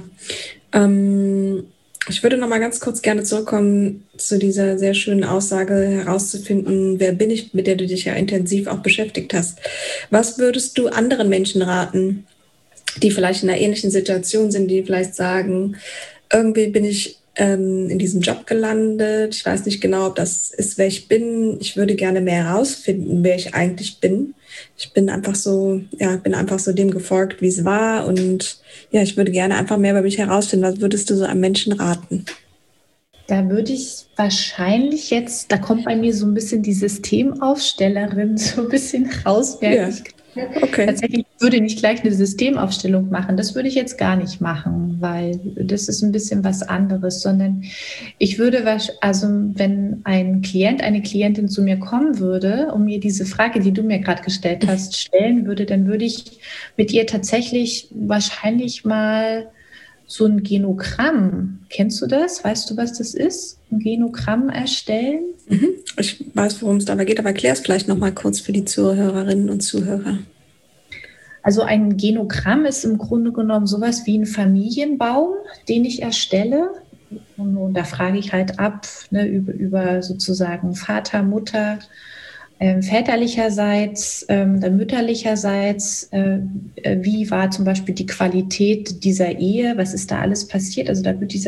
Ähm, Ich würde noch mal ganz kurz gerne zurückkommen zu dieser sehr schönen Aussage, herauszufinden, wer bin ich, mit der du dich ja intensiv auch beschäftigt hast. Was würdest du anderen Menschen raten, die vielleicht in einer ähnlichen Situation sind, die vielleicht sagen, irgendwie bin ich ähm, in diesem Job gelandet, ich weiß nicht genau, ob das ist, wer ich bin, ich würde gerne mehr herausfinden, wer ich eigentlich bin. Ich bin einfach so, ja, bin einfach so dem gefolgt, wie es war und ja, ich würde gerne einfach mehr über mich herausfinden. Was würdest du so einem Menschen raten? Da würde ich wahrscheinlich jetzt, da kommt bei mir so ein bisschen die Systemaufstellerin so ein bisschen raus. Ja. Okay. Tatsächlich würde ich nicht gleich eine Systemaufstellung machen. Das würde ich jetzt gar nicht machen, weil das ist ein bisschen was anderes, sondern ich würde, also wenn ein Klient, eine Klientin zu mir kommen würde und mir diese Frage, die du mir gerade gestellt hast, stellen würde, dann würde ich mit ihr tatsächlich wahrscheinlich mal so ein Genogramm, kennst du das? Weißt du, was das ist? Ein Genogramm erstellen? Mhm. Ich weiß, worum es dabei geht, aber erklär es vielleicht noch mal kurz für die Zuhörerinnen und Zuhörer. Also ein Genogramm ist im Grunde genommen sowas wie ein Familienbaum, den ich erstelle. Und da frage ich halt ab, ne, über, über sozusagen Vater, Mutter, ähm, väterlicherseits, ähm, dann mütterlicherseits, äh, wie war zum Beispiel die Qualität dieser Ehe, was ist da alles passiert? Also da wird dieser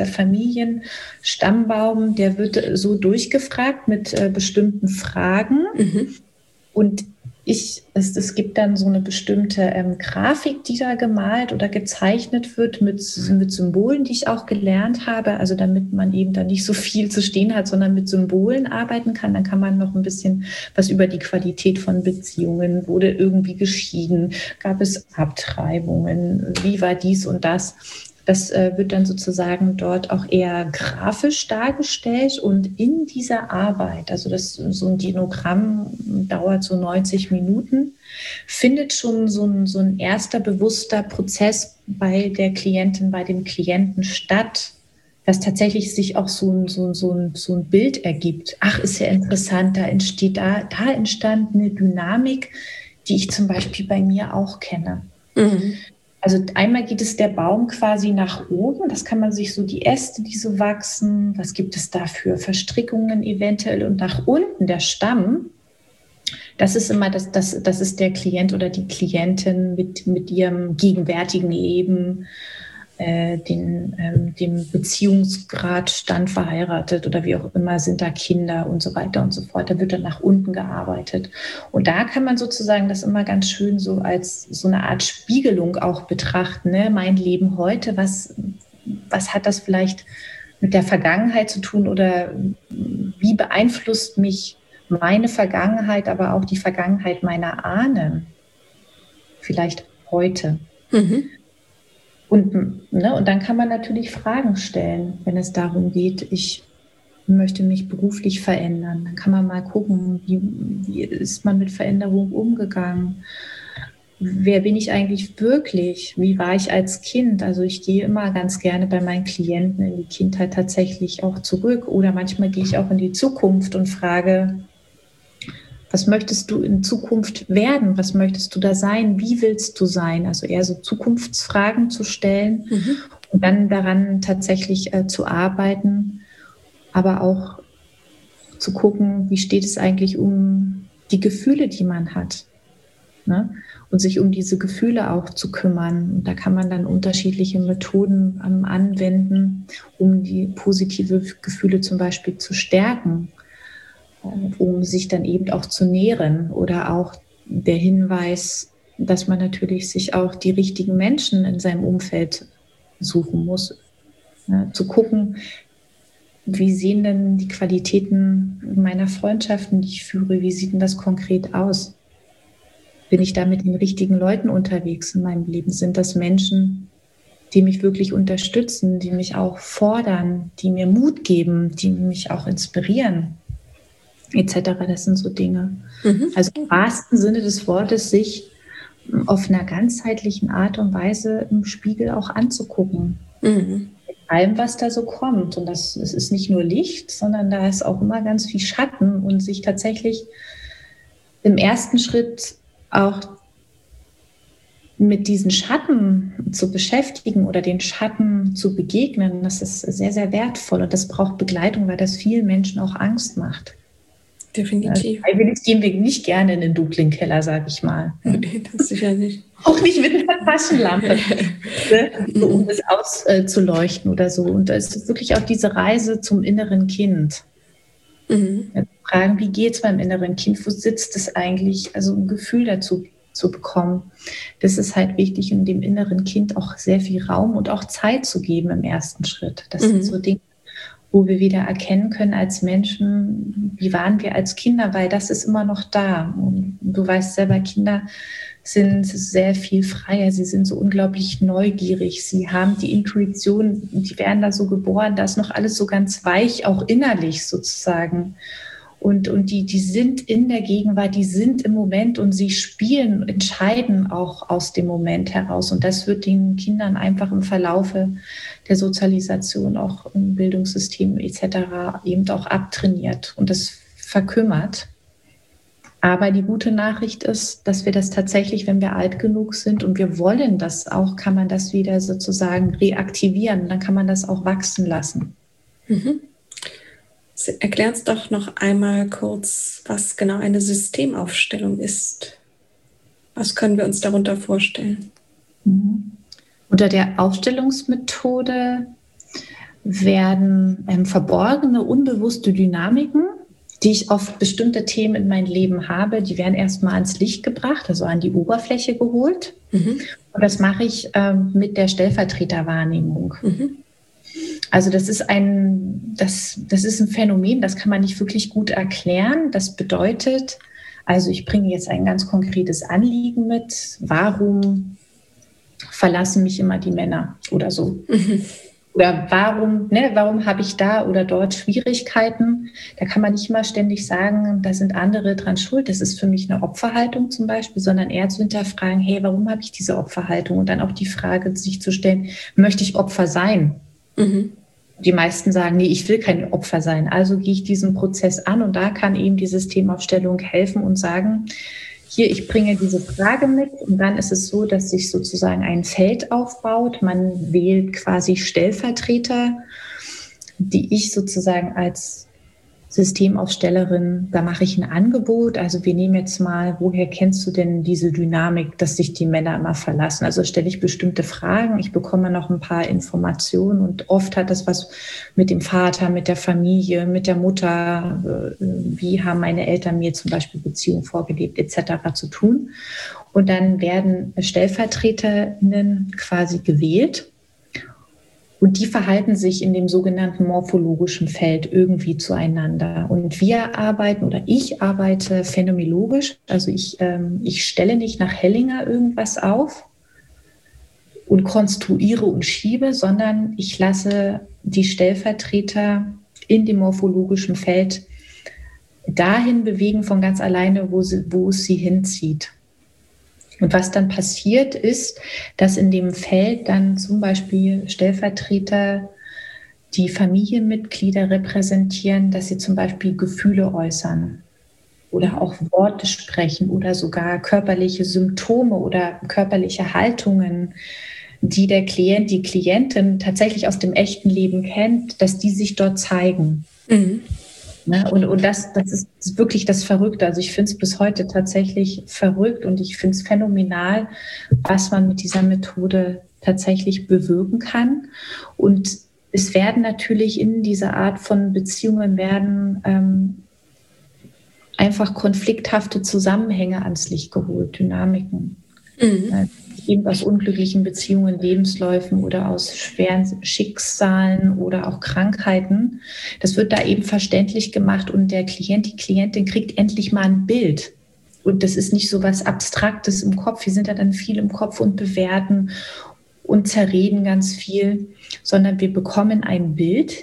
Familienstammbaum, der wird so durchgefragt mit äh, bestimmten Fragen. Mhm. Und Ich, es, es gibt dann so eine bestimmte ähm, Grafik, die da gemalt oder gezeichnet wird mit, mit Symbolen, die ich auch gelernt habe. Also damit man eben da nicht so viel zu stehen hat, sondern mit Symbolen arbeiten kann. Dann kann man noch ein bisschen was über die Qualität von Beziehungen, wurde irgendwie geschieden, gab es Abtreibungen, wie war dies und das. Das äh, wird dann sozusagen dort auch eher grafisch dargestellt und in dieser Arbeit, also das, so ein Dinogramm dauert so neunzig Minuten, findet schon so ein, so ein erster bewusster Prozess bei der Klientin, bei dem Klienten statt, dass tatsächlich sich auch so ein, so ein, so ein, so ein Bild ergibt. Ach, ist ja interessant, da entsteht, da, da entstand eine Dynamik, die ich zum Beispiel bei mir auch kenne. Mhm. Also einmal geht es der Baum quasi nach oben, das kann man sich so die Äste, die so wachsen, was gibt es da für Verstrickungen eventuell und nach unten der Stamm, das ist immer, das, das, das ist der Klient oder die Klientin mit, mit ihrem gegenwärtigen Leben, äh, den, ähm, dem Beziehungsgrad, Stand verheiratet oder wie auch immer, sind da Kinder und so weiter und so fort. Da wird dann nach unten gearbeitet. Und da kann man sozusagen das immer ganz schön so als so eine Art Spiegelung auch betrachten. Ne? Mein Leben heute, was, was hat das vielleicht mit der Vergangenheit zu tun oder wie beeinflusst mich meine Vergangenheit, aber auch die Vergangenheit meiner Ahnen vielleicht heute? Mhm. Und, ne, und dann kann man natürlich Fragen stellen, wenn es darum geht, ich möchte mich beruflich verändern. Dann kann man mal gucken, wie, wie ist man mit Veränderung umgegangen? Wer bin ich eigentlich wirklich? Wie war ich als Kind? Also ich gehe immer ganz gerne bei meinen Klienten in die Kindheit tatsächlich auch zurück. Oder manchmal gehe ich auch in die Zukunft und frage, was möchtest du in Zukunft werden? Was möchtest du da sein? Wie willst du sein? Also eher so Zukunftsfragen zu stellen mhm. und dann daran tatsächlich äh, zu arbeiten, aber auch zu gucken, wie steht es eigentlich um die Gefühle, die man hat, ne? Und sich um diese Gefühle auch zu kümmern. Und da kann man dann unterschiedliche Methoden ähm, anwenden, um die positive Gefühle zum Beispiel zu stärken. um sich dann eben auch zu nähren. Oder auch der Hinweis, dass man natürlich sich auch die richtigen Menschen in seinem Umfeld suchen muss. Ja, zu gucken, wie sehen denn die Qualitäten meiner Freundschaften, die ich führe, wie sieht denn das konkret aus? Bin ich da mit den richtigen Leuten unterwegs in meinem Leben? Sind das Menschen, die mich wirklich unterstützen, die mich auch fordern, die mir Mut geben, die mich auch inspirieren, et cetera. Das sind so Dinge. Mhm. Also im wahrsten Sinne des Wortes, sich auf einer ganzheitlichen Art und Weise im Spiegel auch anzugucken. Mhm. Mit allem, was da so kommt. Und das, das ist nicht nur Licht, sondern da ist auch immer ganz viel Schatten und sich tatsächlich im ersten Schritt auch mit diesen Schatten zu beschäftigen oder den Schatten zu begegnen, das ist sehr, sehr wertvoll und das braucht Begleitung, weil das vielen Menschen auch Angst macht. Definitiv. Freiwillig gehen wir nicht gerne in den dunklen Keller, sage ich mal. Nee, das sicher nicht. Auch nicht mit einer Taschenlampe, ne? Um es auszuleuchten äh, oder so. Und es ist wirklich auch diese Reise zum inneren Kind. Mhm. Ja, fragen, wie geht es beim inneren Kind? Wo sitzt es eigentlich? Also ein Gefühl dazu zu bekommen. Das ist halt wichtig, um dem inneren Kind auch sehr viel Raum und auch Zeit zu geben im ersten Schritt. Das mhm. sind so Dinge, wo wir wieder erkennen können als Menschen, wie waren wir als Kinder, weil das ist immer noch da. Und du weißt selber, Kinder sind sehr viel freier, sie sind so unglaublich neugierig, sie haben die Intuition, die werden da so geboren, da ist noch alles so ganz weich, auch innerlich sozusagen. Und, und die, die sind in der Gegenwart, die sind im Moment und sie spielen, entscheiden auch aus dem Moment heraus. Und das wird den Kindern einfach im Verlaufe der Sozialisation, auch im Bildungssystem et cetera eben auch abtrainiert und das verkümmert. Aber die gute Nachricht ist, dass wir das tatsächlich, wenn wir alt genug sind und wir wollen das auch, kann man das wieder sozusagen reaktivieren. Dann kann man das auch wachsen lassen. Mhm. Erklär uns doch noch einmal kurz, was genau eine Systemaufstellung ist. Was können wir uns darunter vorstellen? Mhm. Unter der Aufstellungsmethode werden ähm, verborgene, unbewusste Dynamiken, die ich auf bestimmte Themen in meinem Leben habe, die werden erstmal ans Licht gebracht, also an die Oberfläche geholt. Mhm. Und das mache ich ähm, mit der Stellvertreterwahrnehmung. Mhm. Also das ist ein, das, das ist ein Phänomen, das kann man nicht wirklich gut erklären. Das bedeutet, also ich bringe jetzt ein ganz konkretes Anliegen mit. Warum verlassen mich immer die Männer oder so? Mhm. Oder warum, ne, warum habe ich da oder dort Schwierigkeiten? Da kann man nicht immer ständig sagen, da sind andere dran schuld. Das ist für mich eine Opferhaltung zum Beispiel, sondern eher zu hinterfragen, hey, warum habe ich diese Opferhaltung? Und dann auch die Frage sich zu stellen, möchte ich Opfer sein? Mhm. Die meisten sagen, nee, ich will kein Opfer sein. Also gehe ich diesen Prozess an und da kann eben die Systemaufstellung helfen und sagen, hier, ich bringe diese Frage mit und dann ist es so, dass sich sozusagen ein Feld aufbaut. Man wählt quasi Stellvertreter, die ich sozusagen als Systemaufstellerin, da mache ich ein Angebot. Also wir nehmen jetzt mal, woher kennst du denn diese Dynamik, dass sich die Männer immer verlassen? Also stelle ich bestimmte Fragen, ich bekomme noch ein paar Informationen und oft hat das was mit dem Vater, mit der Familie, mit der Mutter, wie haben meine Eltern mir zum Beispiel Beziehungen vorgelebt et cetera zu tun. Und dann werden StellvertreterInnen quasi gewählt. Und die verhalten sich in dem sogenannten morphologischen Feld irgendwie zueinander. Und wir arbeiten oder ich arbeite phänomenologisch. Also ich, ähm, ich stelle nicht nach Hellinger irgendwas auf und konstruiere und schiebe, sondern ich lasse die Stellvertreter in dem morphologischen Feld dahin bewegen von ganz alleine, wo, sie, wo es sie hinzieht. Und was dann passiert ist, dass in dem Feld dann zum Beispiel Stellvertreter die Familienmitglieder repräsentieren, dass sie zum Beispiel Gefühle äußern oder auch Worte sprechen oder sogar körperliche Symptome oder körperliche Haltungen, die der Klient, die Klientin tatsächlich aus dem echten Leben kennt, dass die sich dort zeigen. Mhm. Ne? Und, und das, das ist wirklich das Verrückte. Also ich finde es bis heute tatsächlich verrückt und ich finde es phänomenal, was man mit dieser Methode tatsächlich bewirken kann. Und es werden natürlich in dieser Art von Beziehungen werden ähm, einfach konflikthafte Zusammenhänge ans Licht geholt, Dynamiken. Mhm. Eben aus unglücklichen Beziehungen, Lebensläufen oder aus schweren Schicksalen oder auch Krankheiten. Das wird da eben verständlich gemacht und der Klient, die Klientin kriegt endlich mal ein Bild. Und das ist nicht so was Abstraktes im Kopf. Wir sind da dann viel im Kopf und bewerten und zerreden ganz viel, sondern wir bekommen ein Bild.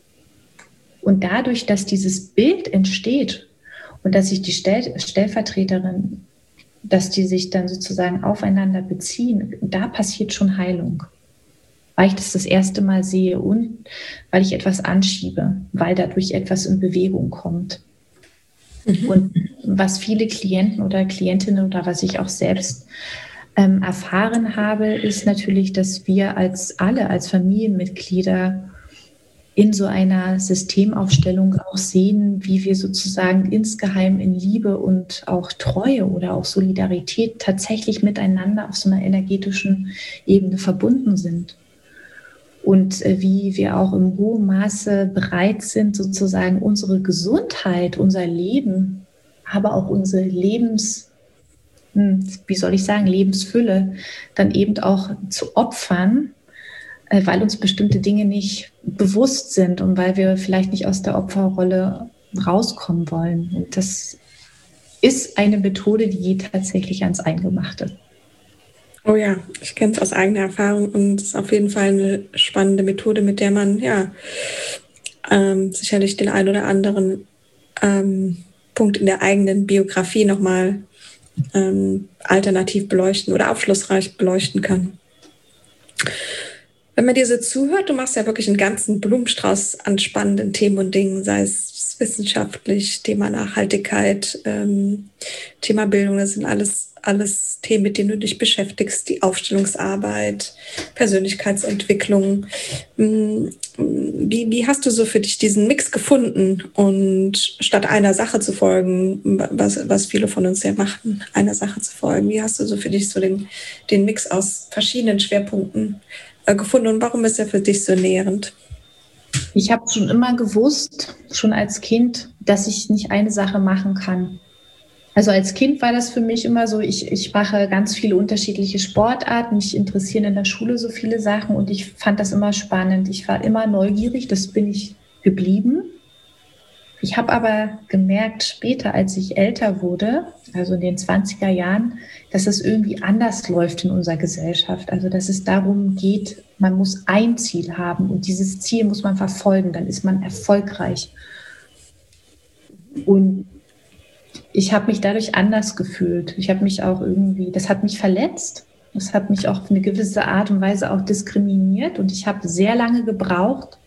Und dadurch, dass dieses Bild entsteht und dass sich die Stell- Stellvertreterin dass die sich dann sozusagen aufeinander beziehen, da passiert schon Heilung. Weil ich das das erste Mal sehe und weil ich etwas anschiebe, weil dadurch etwas in Bewegung kommt. Mhm. Und was viele Klienten oder Klientinnen oder was ich auch selbst ähm, erfahren habe, ist natürlich, dass wir als alle, als Familienmitglieder in so einer Systemaufstellung auch sehen, wie wir sozusagen insgeheim in Liebe und auch Treue oder auch Solidarität tatsächlich miteinander auf so einer energetischen Ebene verbunden sind. Und wie wir auch im hohen Maße bereit sind, sozusagen unsere Gesundheit, unser Leben, aber auch unsere Lebens, wie soll ich sagen, Lebensfülle dann eben auch zu opfern, weil uns bestimmte Dinge nicht bewusst sind und weil wir vielleicht nicht aus der Opferrolle rauskommen wollen. Und das ist eine Methode, die geht tatsächlich ans Eingemachte. Oh ja, ich kenne es aus eigener Erfahrung und es ist auf jeden Fall eine spannende Methode, mit der man ja ähm, sicherlich den einen oder anderen ähm, Punkt in der eigenen Biografie nochmal ähm, alternativ beleuchten oder aufschlussreich beleuchten kann. Wenn man dir so zuhört, du machst ja wirklich einen ganzen Blumenstrauß an spannenden Themen und Dingen, sei es wissenschaftlich, Thema Nachhaltigkeit, ähm, Thema Bildung, das sind alles, alles Themen, mit denen du dich beschäftigst, die Aufstellungsarbeit, Persönlichkeitsentwicklung. Wie, wie hast du so für dich diesen Mix gefunden und statt einer Sache zu folgen, was, was viele von uns ja machen, einer Sache zu folgen, wie hast du so für dich so den, den Mix aus verschiedenen Schwerpunkten gefunden und warum ist er für dich so nährend? Ich habe schon immer gewusst, schon als Kind, dass ich nicht eine Sache machen kann. Also als Kind war das für mich immer so, ich, ich mache ganz viele unterschiedliche Sportarten, mich interessieren in der Schule so viele Sachen und ich fand das immer spannend. Ich war immer neugierig, das bin ich geblieben. Ich habe aber gemerkt später, als ich älter wurde, also in den zwanziger Jahren, dass es irgendwie anders läuft in unserer Gesellschaft. Also dass es darum geht, man muss ein Ziel haben und dieses Ziel muss man verfolgen, dann ist man erfolgreich. Und ich habe mich dadurch anders gefühlt. Ich habe mich auch irgendwie, das hat mich verletzt. Das hat mich auch auf eine gewisse Art und Weise auch diskriminiert. Und ich habe sehr lange gebraucht,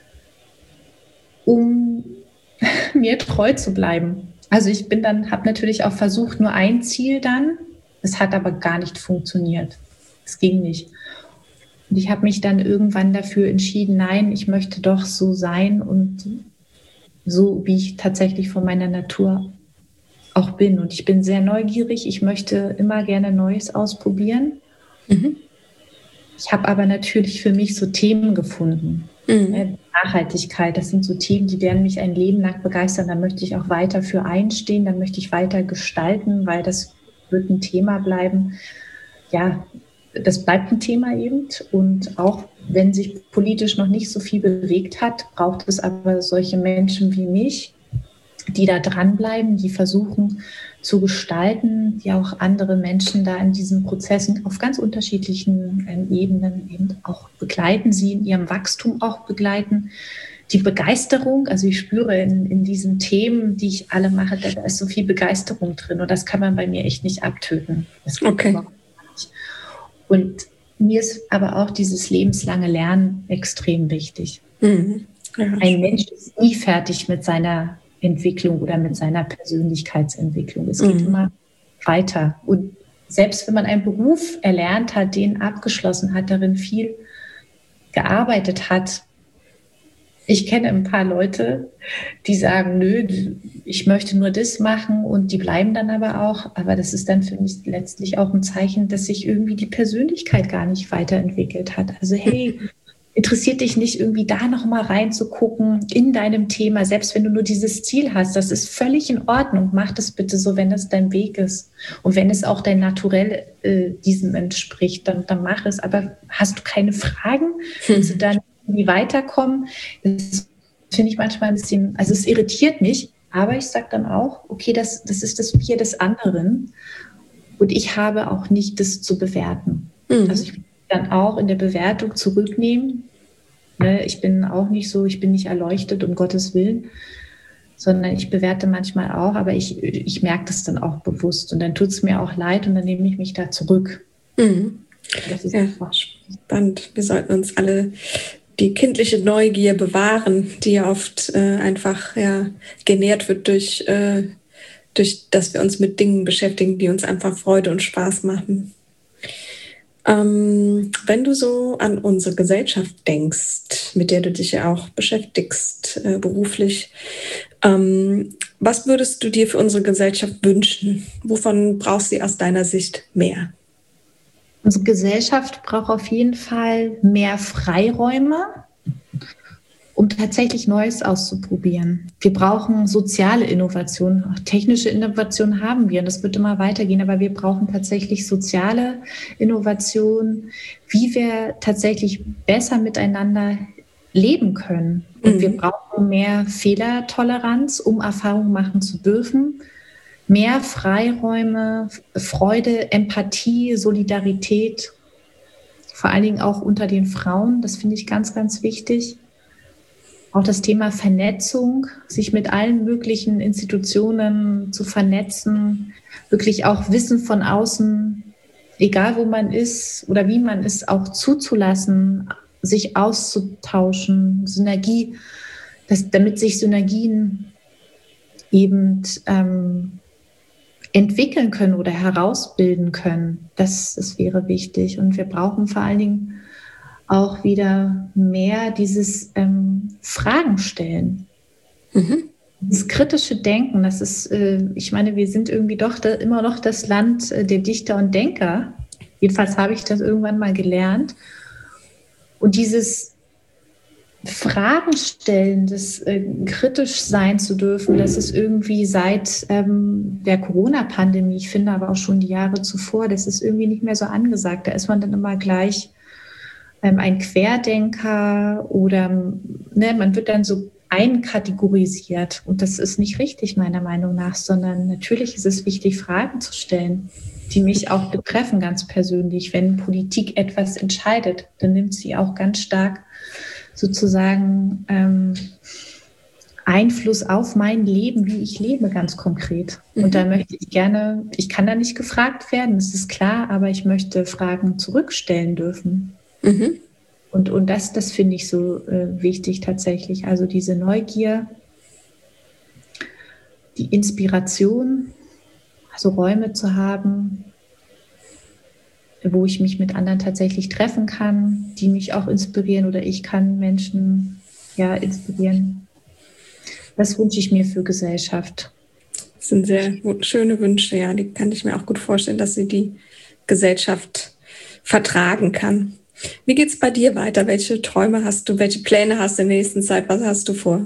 um mir treu zu bleiben. Also ich bin dann, habe natürlich auch versucht, nur ein Ziel dann. Es hat aber gar nicht funktioniert. Es ging nicht. Und ich habe mich dann irgendwann dafür entschieden, nein, ich möchte doch so sein und so, wie ich tatsächlich von meiner Natur auch bin. Und ich bin sehr neugierig. Ich möchte immer gerne Neues ausprobieren. Mhm. Ich habe aber natürlich für mich so Themen gefunden. Mhm. Nachhaltigkeit, das sind so Themen, die werden mich ein Leben lang begeistern. Da möchte ich auch weiter für einstehen, da möchte ich weiter gestalten, weil das wird ein Thema bleiben. Ja, das bleibt ein Thema eben. Und auch wenn sich politisch noch nicht so viel bewegt hat, braucht es aber solche Menschen wie mich, die da dranbleiben, die versuchen zu gestalten, die auch andere Menschen da in diesen Prozessen auf ganz unterschiedlichen ähm, Ebenen eben auch begleiten, sie in ihrem Wachstum auch begleiten. Die Begeisterung, also ich spüre in, in diesen Themen, die ich alle mache, da, da ist so viel Begeisterung drin und das kann man bei mir echt nicht abtöten. Das geht okay. überhaupt nicht. Und mir ist aber auch dieses lebenslange Lernen extrem wichtig. Mhm. Ja, Ein Mensch ist nie fertig mit seiner Entwicklung oder mit seiner Persönlichkeitsentwicklung. Es geht mhm. immer weiter. Und selbst wenn man einen Beruf erlernt hat, den abgeschlossen hat, darin viel gearbeitet hat, ich kenne ein paar Leute, die sagen, nö, ich möchte nur das machen und die bleiben dann aber auch. Aber das ist dann für mich letztlich auch ein Zeichen, dass sich irgendwie die Persönlichkeit gar nicht weiterentwickelt hat. Also hey, interessiert dich nicht irgendwie da nochmal reinzugucken in deinem Thema, selbst wenn du nur dieses Ziel hast, das ist völlig in Ordnung. Mach das bitte so, wenn das dein Weg ist. Und wenn es auch dein Naturell äh, diesem entspricht, dann, dann mach es. Aber hast du keine Fragen? Willst du dann irgendwie weiterkommen? Das finde ich manchmal ein bisschen, also es irritiert mich, aber ich sage dann auch, okay, das, das ist das Bier des anderen und ich habe auch nicht das zu bewerten. Mhm. Also ich will dann auch in der Bewertung zurücknehmen. Ne, ich bin auch nicht so, ich bin nicht erleuchtet, um Gottes Willen, sondern ich bewerte manchmal auch, aber ich, ich merke das dann auch bewusst und dann tut es mir auch leid und dann nehme ich mich da zurück. Mhm. Das ist ja spannend. Wir sollten uns alle die kindliche Neugier bewahren, die ja oft äh, einfach ja, genährt wird durch, äh, durch, dass wir uns mit Dingen beschäftigen, die uns einfach Freude und Spaß machen. Ähm, wenn du so an unsere Gesellschaft denkst, mit der du dich ja auch beschäftigst äh, beruflich, ähm, was würdest du dir für unsere Gesellschaft wünschen? Wovon brauchst du aus deiner Sicht mehr? Unsere Gesellschaft braucht auf jeden Fall mehr Freiräume, um tatsächlich Neues auszuprobieren. Wir brauchen soziale Innovation. Auch technische Innovation haben wir und das wird immer weitergehen, aber wir brauchen tatsächlich soziale Innovation, wie wir tatsächlich besser miteinander leben können. Und mhm. wir brauchen mehr Fehlertoleranz, um Erfahrungen machen zu dürfen. Mehr Freiräume, Freude, Empathie, Solidarität, vor allen Dingen auch unter den Frauen. Das finde ich ganz, ganz wichtig. Auch das Thema Vernetzung, sich mit allen möglichen Institutionen zu vernetzen, wirklich auch Wissen von außen, egal wo man ist oder wie man ist, auch zuzulassen, sich auszutauschen, Synergie, das, damit sich Synergien eben ähm, entwickeln können oder herausbilden können. Das, das wäre wichtig. Und wir brauchen vor allen Dingen auch wieder mehr dieses ähm, Fragen stellen. Mhm. Das kritische Denken, das ist, äh, ich meine, wir sind irgendwie doch da, immer noch das Land äh, der Dichter und Denker. Jedenfalls habe ich das irgendwann mal gelernt. Und dieses Fragen stellen, das äh, kritisch sein zu dürfen, das ist irgendwie seit ähm, der Corona-Pandemie, ich finde aber auch schon die Jahre zuvor, das ist irgendwie nicht mehr so angesagt. Da ist man dann immer gleich ähm, ein Querdenker oder ne, man wird dann so einkategorisiert und das ist nicht richtig meiner Meinung nach, sondern natürlich ist es wichtig, Fragen zu stellen, die mich auch betreffen ganz persönlich. Wenn Politik etwas entscheidet, dann nimmt sie auch ganz stark sozusagen ähm, Einfluss auf mein Leben, wie ich lebe, ganz konkret. Mhm. Und da möchte ich gerne, ich kann da nicht gefragt werden, das ist klar, aber ich möchte Fragen zurückstellen dürfen. Mhm. Und, und das, das finde ich so äh, wichtig tatsächlich. Also diese Neugier, die Inspiration, also Räume zu haben, wo ich mich mit anderen tatsächlich treffen kann, die mich auch inspirieren oder ich kann Menschen ja, inspirieren. Das wünsche ich mir für Gesellschaft. Das sind sehr schöne Wünsche, ja. Die kann ich mir auch gut vorstellen, dass sie die Gesellschaft vertragen kann. Wie geht es bei dir weiter? Welche Träume hast du? Welche Pläne hast du in der nächsten Zeit? Was hast du vor?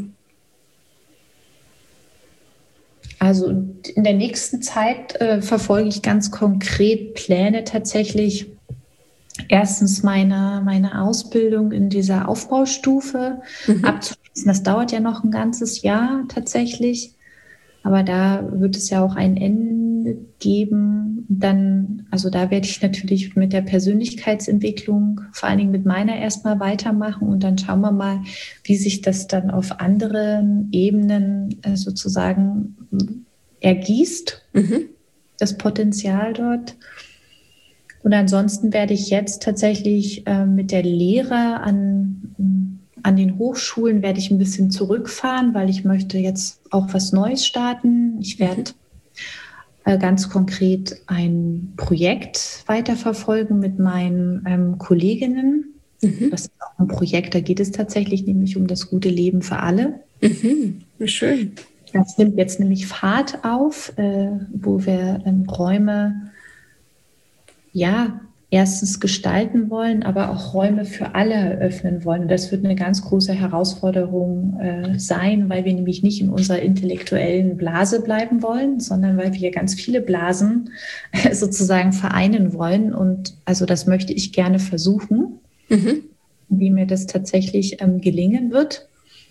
Also in der nächsten Zeit äh, verfolge ich ganz konkret Pläne tatsächlich. Erstens meine, meine Ausbildung in dieser Aufbaustufe mhm. abzuschließen. Das dauert ja noch ein ganzes Jahr tatsächlich. Aber da wird es ja auch ein Ende geben. Dann, also da werde ich natürlich mit der Persönlichkeitsentwicklung, vor allen Dingen mit meiner erstmal weitermachen. Und dann schauen wir mal, wie sich das dann auf anderen Ebenen äh, sozusagen ergießt, mhm. das Potenzial dort. Und ansonsten werde ich jetzt tatsächlich äh, mit der Lehre an, an den Hochschulen werde ich ein bisschen zurückfahren, weil ich möchte jetzt auch was Neues starten. Ich werde äh, ganz konkret ein Projekt weiterverfolgen mit meinen ähm, Kolleginnen. Mhm. Das ist auch ein Projekt, da geht es tatsächlich nämlich um das gute Leben für alle. Mhm. Wie schön. Das nimmt jetzt nämlich Fahrt auf, äh, wo wir ähm, Räume ja, erstens gestalten wollen, aber auch Räume für alle eröffnen wollen. Und das wird eine ganz große Herausforderung äh, sein, weil wir nämlich nicht in unserer intellektuellen Blase bleiben wollen, sondern weil wir ganz viele Blasen äh, sozusagen vereinen wollen. Und also das möchte ich gerne versuchen, mhm. wie mir das tatsächlich ähm, gelingen wird.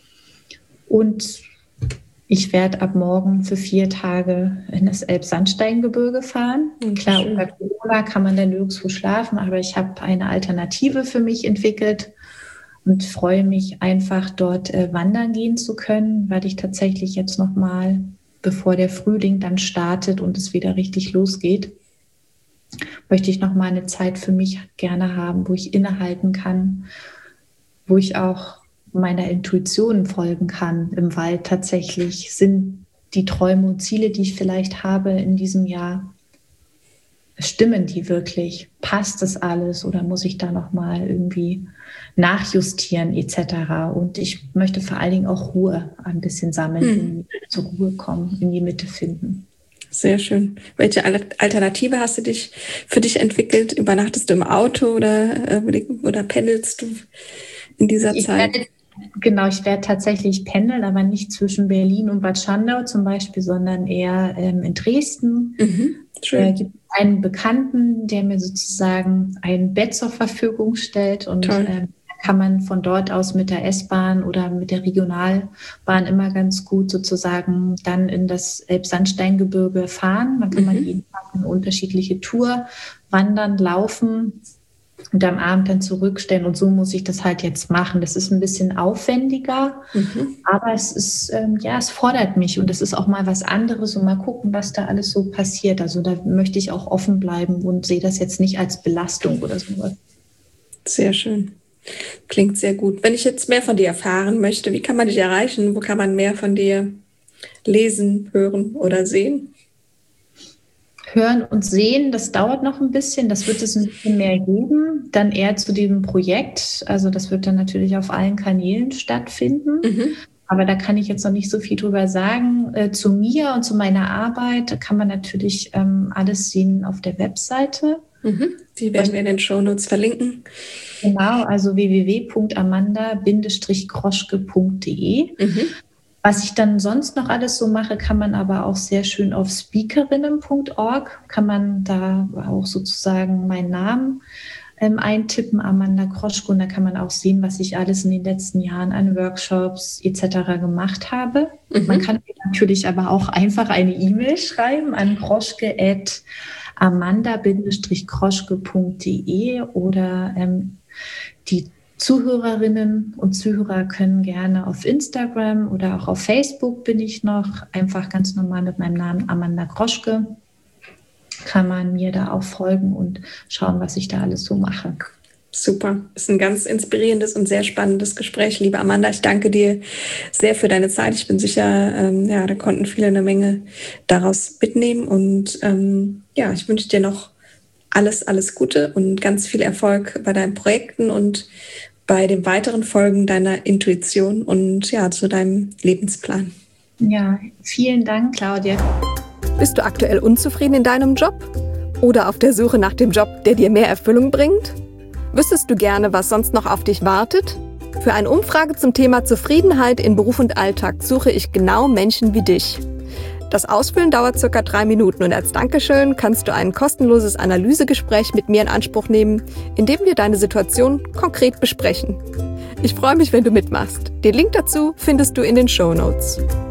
Und ich werde ab morgen für vier Tage in das Elbsandsteingebirge fahren. Mhm, Klar, unter Corona kann man da nirgendwo schlafen, aber ich habe eine Alternative für mich entwickelt und freue mich einfach, dort äh, wandern gehen zu können, weil ich tatsächlich jetzt nochmal, bevor der Frühling dann startet und es wieder richtig losgeht, möchte ich nochmal eine Zeit für mich gerne haben, wo ich innehalten kann, wo ich auch meiner Intuition folgen kann im Wald tatsächlich. Sind die Träume und Ziele, die ich vielleicht habe in diesem Jahr, stimmen die wirklich? Passt das alles oder muss ich da nochmal irgendwie nachjustieren et cetera? Und ich möchte vor allen Dingen auch Ruhe ein bisschen sammeln, mhm. zur Ruhe kommen, in die Mitte finden. Sehr schön. Welche Alternative hast du dich für dich entwickelt? Übernachtest du im Auto oder, oder pendelst du in dieser ich Zeit? Werde, genau, ich werde tatsächlich pendeln, aber nicht zwischen Berlin und Bad Schandau zum Beispiel, sondern eher ähm, in Dresden. Mhm, schön. Äh, gibt einen Bekannten, der mir sozusagen ein Bett zur Verfügung stellt und ähm, kann man von dort aus mit der S-Bahn oder mit der Regionalbahn immer ganz gut sozusagen dann in das Elbsandsteingebirge fahren. Dann kann mhm. man jeden Tag eine unterschiedliche Tour wandern, laufen und am Abend dann zurückstellen. Und so muss ich das halt jetzt machen. Das ist ein bisschen aufwendiger, mhm. aber es ist, ähm, ja, es fordert mich und es ist auch mal was anderes und mal gucken, was da alles so passiert. Also da möchte ich auch offen bleiben und sehe das jetzt nicht als Belastung oder sowas. Sehr schön. Klingt sehr gut. Wenn ich jetzt mehr von dir erfahren möchte, wie kann man dich erreichen? Wo kann man mehr von dir lesen, hören oder sehen? Hören und sehen, das dauert noch ein bisschen. Das wird es ein bisschen mehr geben. Dann eher zu diesem Projekt. Also das wird dann natürlich auf allen Kanälen stattfinden. Mhm. Aber da kann ich jetzt noch nicht so viel drüber sagen. Äh, zu mir und zu meiner Arbeit kann man natürlich ähm, alles sehen auf der Webseite. Mhm. Die werden wir in den Shownotes verlinken. Genau, also w w w punkt amanda kroschke punkt d e. Mhm. Was ich dann sonst noch alles so mache, kann man aber auch sehr schön auf speakerinnen punkt org, kann man da auch sozusagen meinen Namen ähm, eintippen, Amanda Kroschke, und da kann man auch sehen, was ich alles in den letzten Jahren an Workshops et cetera gemacht habe. Mhm. Man kann mir natürlich aber auch einfach eine E-Mail schreiben an kroschke at amanda kroschke punkt d e oder ähm, die Zuhörerinnen und Zuhörer können gerne auf Instagram oder auch auf Facebook bin ich noch, einfach ganz normal mit meinem Namen Amanda Kroschke, kann man mir da auch folgen und schauen, was ich da alles so mache. Super, das ist ein ganz inspirierendes und sehr spannendes Gespräch, liebe Amanda. Ich danke dir sehr für deine Zeit. Ich bin sicher, ähm, ja, da konnten viele eine Menge daraus mitnehmen und ähm, ja, ich wünsche dir noch alles, alles Gute und ganz viel Erfolg bei deinen Projekten und bei den weiteren Folgen deiner Intuition und ja, zu deinem Lebensplan. Ja, vielen Dank, Claudia. Bist du aktuell unzufrieden in deinem Job? Oder auf der Suche nach dem Job, der dir mehr Erfüllung bringt? Wüsstest du gerne, was sonst noch auf dich wartet? Für eine Umfrage zum Thema Zufriedenheit in Beruf und Alltag suche ich genau Menschen wie dich. Das Ausfüllen dauert circa drei Minuten und als Dankeschön kannst du ein kostenloses Analysegespräch mit mir in Anspruch nehmen, in dem wir deine Situation konkret besprechen. Ich freue mich, wenn du mitmachst. Den Link dazu findest du in den Shownotes.